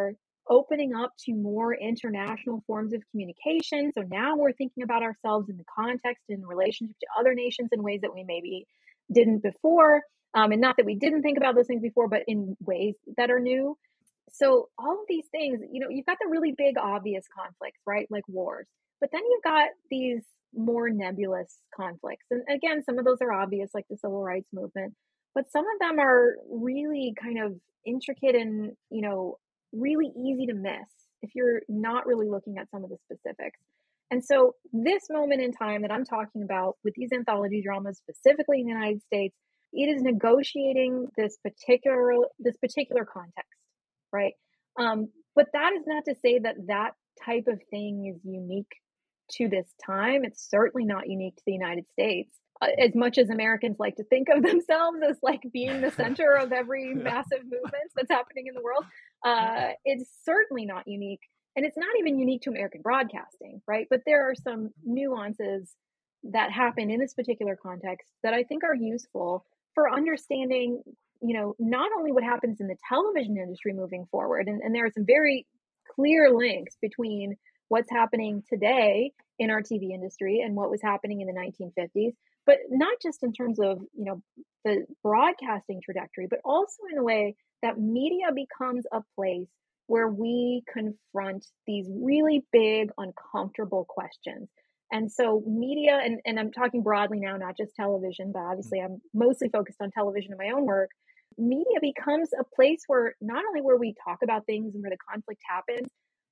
opening up to more international forms of communication. So now we're thinking about ourselves in the context and relationship to other nations in ways that we maybe didn't before. Um, and not that we didn't think about those things before, but in ways that are new. So all of these things, you know, you've got the really big, obvious conflicts, right? Like wars. But then you've got these more nebulous conflicts. And again, some of those are obvious, like the civil rights movement, but some of them are really kind of intricate and, you know, really easy to miss if you're not really looking at some of the specifics. And so this moment in time that I'm talking about with these anthology dramas, specifically in the United States, it is negotiating this particular this particular context, right? Um, but that is not to say that that type of thing is unique to this time. It's certainly not unique to the United States. Uh, as much as Americans like to think of themselves as like being the center of every Yeah. massive movement that's happening in the world, uh, it's certainly not unique. And it's not even unique to American broadcasting, right? But there are some nuances that happen in this particular context that I think are useful for understanding, you know, not only what happens in the television industry moving forward, and, and there are some very clear links between what's happening today in our T V industry and what was happening in the nineteen fifties, but not just in terms of, you know, the broadcasting trajectory, but also in the way that media becomes a place where we confront these really big, uncomfortable questions. And so media, and, and I'm talking broadly now, not just television, but obviously I'm mostly focused on television in my own work. Media becomes a place where not only where we talk about things and where the conflict happens,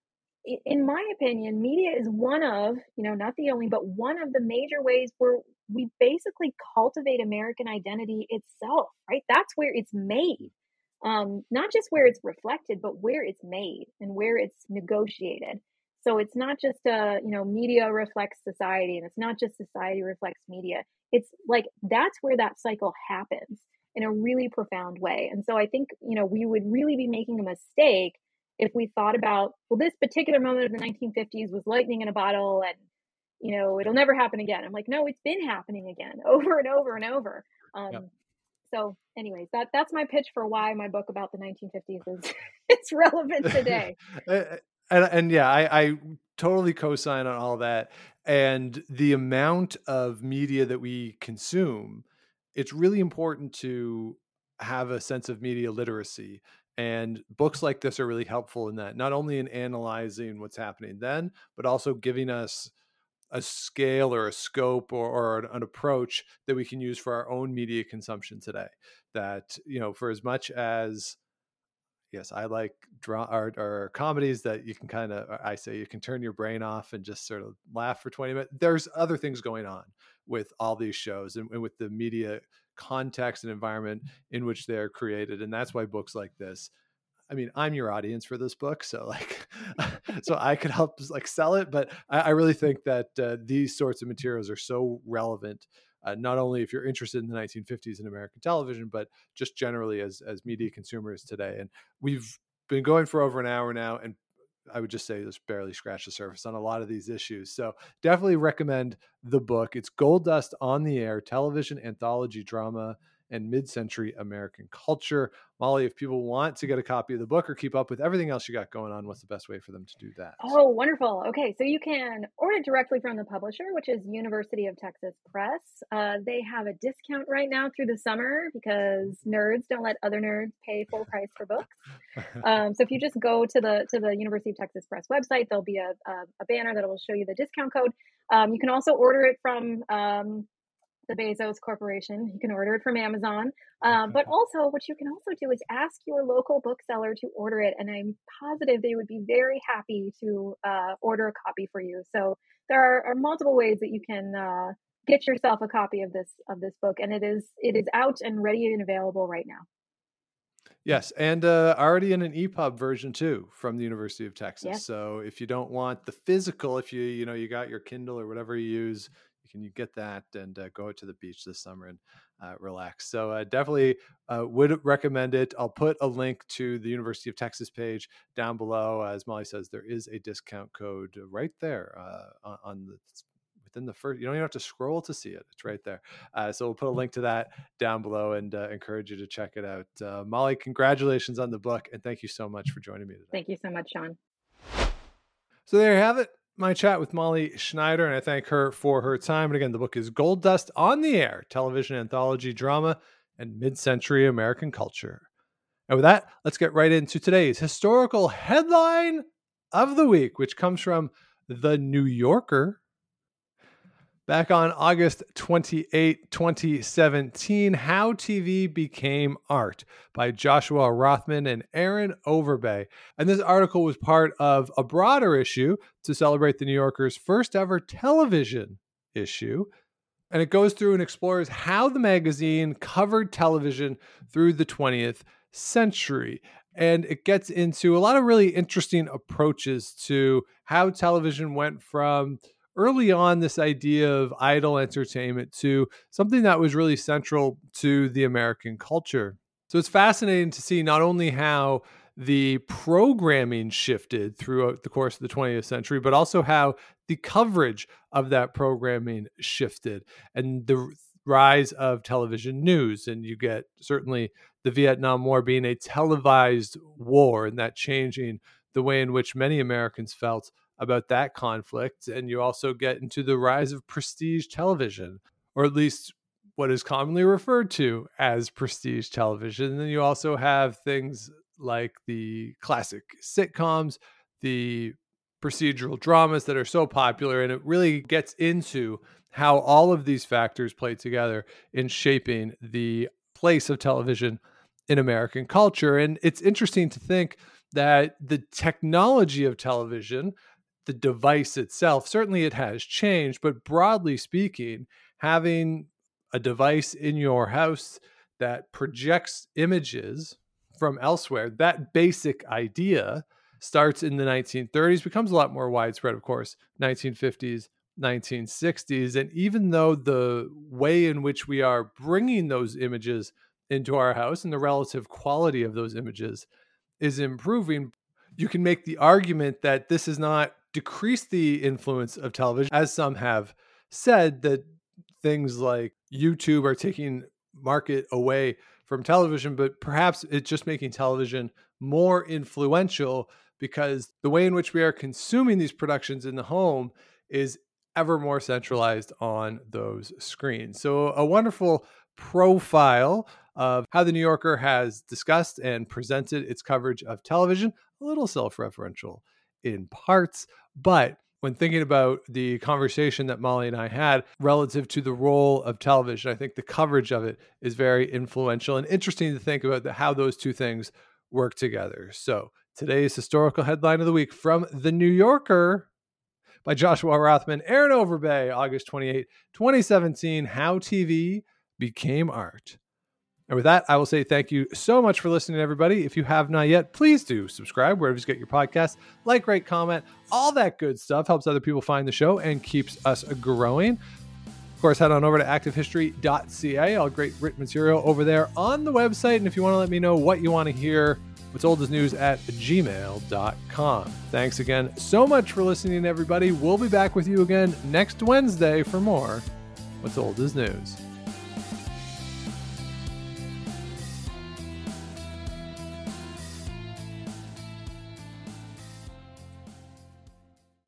in my opinion, media is one of, you know, not the only, but one of the major ways where we basically cultivate American identity itself, right? That's where it's made. Um, not just where it's reflected, but where it's made and where it's negotiated. So it's not just, uh, you know, media reflects society, and it's not just society reflects media. It's like that's where that cycle happens in a really profound way. And so I think, you know, we would really be making a mistake if we thought about, well, this particular moment of the nineteen fifties was lightning in a bottle and, you know, it'll never happen again. I'm like, no, it's been happening again over and over and over. Um, Yep. So anyways, that that's my pitch for why my book about the nineteen fifties is it's relevant today. and, and yeah, I, I totally co-sign on all that. And the amount of media that we consume, it's really important to have a sense of media literacy. And books like this are really helpful in that, not only in analyzing what's happening then, but also giving us a scale or a scope or, or an, an approach that we can use for our own media consumption today. That, you know, for as much as, yes, I like draw art or comedies that you can kind of, I say you can turn your brain off and just sort of laugh for twenty minutes. There's other things going on with all these shows and, and with the media context and environment in which they're created. And that's why books like this, I mean, I'm your audience for this book, so like, so I could help like sell it. But I, I really think that uh, these sorts of materials are so relevant, uh, not only if you're interested in the nineteen fifties in American television, but just generally as as media consumers today. And we've been going for over an hour now, and I would just say just barely scratched the surface on a lot of these issues. So definitely recommend the book. It's Gold Dust on the Air: Television Anthology Drama and Mid-Century American Culture. Molly, if people want to get a copy of the book or keep up with everything else you got going on, what's the best way for them to do that? Oh, wonderful. Okay, so you can order directly from the publisher, which is University of Texas Press. Uh, they have a discount right now through the summer because nerds don't let other nerds pay full price for books. Um, so if you just go to the to the University of Texas Press website, there'll be a, a, a banner that will show you the discount code. Um, you can also order it from um, the Bezos Corporation. You can order it from Amazon. Um, but also, what you can also do is ask your local bookseller to order it. And I'm positive they would be very happy to uh, order a copy for you. So there are, are multiple ways that you can uh, get yourself a copy of this of this book. And it is it is out and ready and available right now. Yes, and uh, already in an E P U B version too from the University of Texas. Yes. So if you don't want the physical, if you you know you got your Kindle or whatever you use, you can you get that and uh, go out to the beach this summer and uh, relax. So uh, definitely uh, would recommend it. I'll put a link to the University of Texas page down below. As Molly says, there is a discount code right there uh, on, on the within the first, you don't even have to scroll to see it. It's right there. Uh, so we'll put a link to that down below and uh, encourage you to check it out. Uh, Molly, congratulations on the book. And thank you so much for joining me today. Thank you so much, Sean. So there you have it. My chat with Molly Schneider, and I thank her for her time. And again, the book is Gold Dust on the Air, Television Anthology, Drama, and Mid-Century American Culture. And with that, let's get right into today's historical headline of the week, which comes from The New Yorker. Back on August twenty-eighth, twenty seventeen, How T V Became Art by Joshua Rothman and Aaron Overbay. And this article was part of a broader issue to celebrate The New Yorker's first ever television issue. And it goes through and explores how the magazine covered television through the twentieth century. And it gets into a lot of really interesting approaches to how television went from early on this idea of idle entertainment to something that was really central to the American culture. So it's fascinating to see not only how the programming shifted throughout the course of the twentieth century, but also how the coverage of that programming shifted and the rise of television news. And you get certainly the Vietnam War being a televised war and that changing the way in which many Americans felt about that conflict. And you also get into the rise of prestige television, or at least what is commonly referred to as prestige television. And then you also have things like the classic sitcoms, the procedural dramas that are so popular. And it really gets into how all of these factors play together in shaping the place of television in American culture. And it's interesting to think that the technology of television, the device itself, certainly it has changed, but broadly speaking, having a device in your house that projects images from elsewhere, that basic idea starts in the nineteen thirties, becomes a lot more widespread, of course, nineteen fifties, nineteen sixties. And even though the way in which we are bringing those images into our house and the relative quality of those images is improving, you can make the argument that this has not decreased the influence of television, as some have said, that things like YouTube are taking market away from television, but perhaps it's just making television more influential because the way in which we are consuming these productions in the home is ever more centralized on those screens. So a wonderful profile of how the New Yorker has discussed and presented its coverage of television, a little self-referential in parts, but when thinking about the conversation that Molly and I had relative to the role of television, I think the coverage of it is very influential and interesting to think about the, how those two things work together. So today's historical headline of the week from The New Yorker by Joshua Rothman, Aaron Overbay, August twenty-eighth, twenty seventeen, How T V Became Art. And with that, I will say thank you so much for listening, everybody. If you have not yet, please do subscribe wherever you get your podcasts. Like, rate, comment, all that good stuff helps other people find the show and keeps us growing. Of course, head on over to active history dot c a. All great written material over there on the website. And if you want to let me know what you want to hear, what's old is news at gmail dot com. Thanks again so much for listening, everybody. We'll be back with you again next Wednesday for more What's Old is News.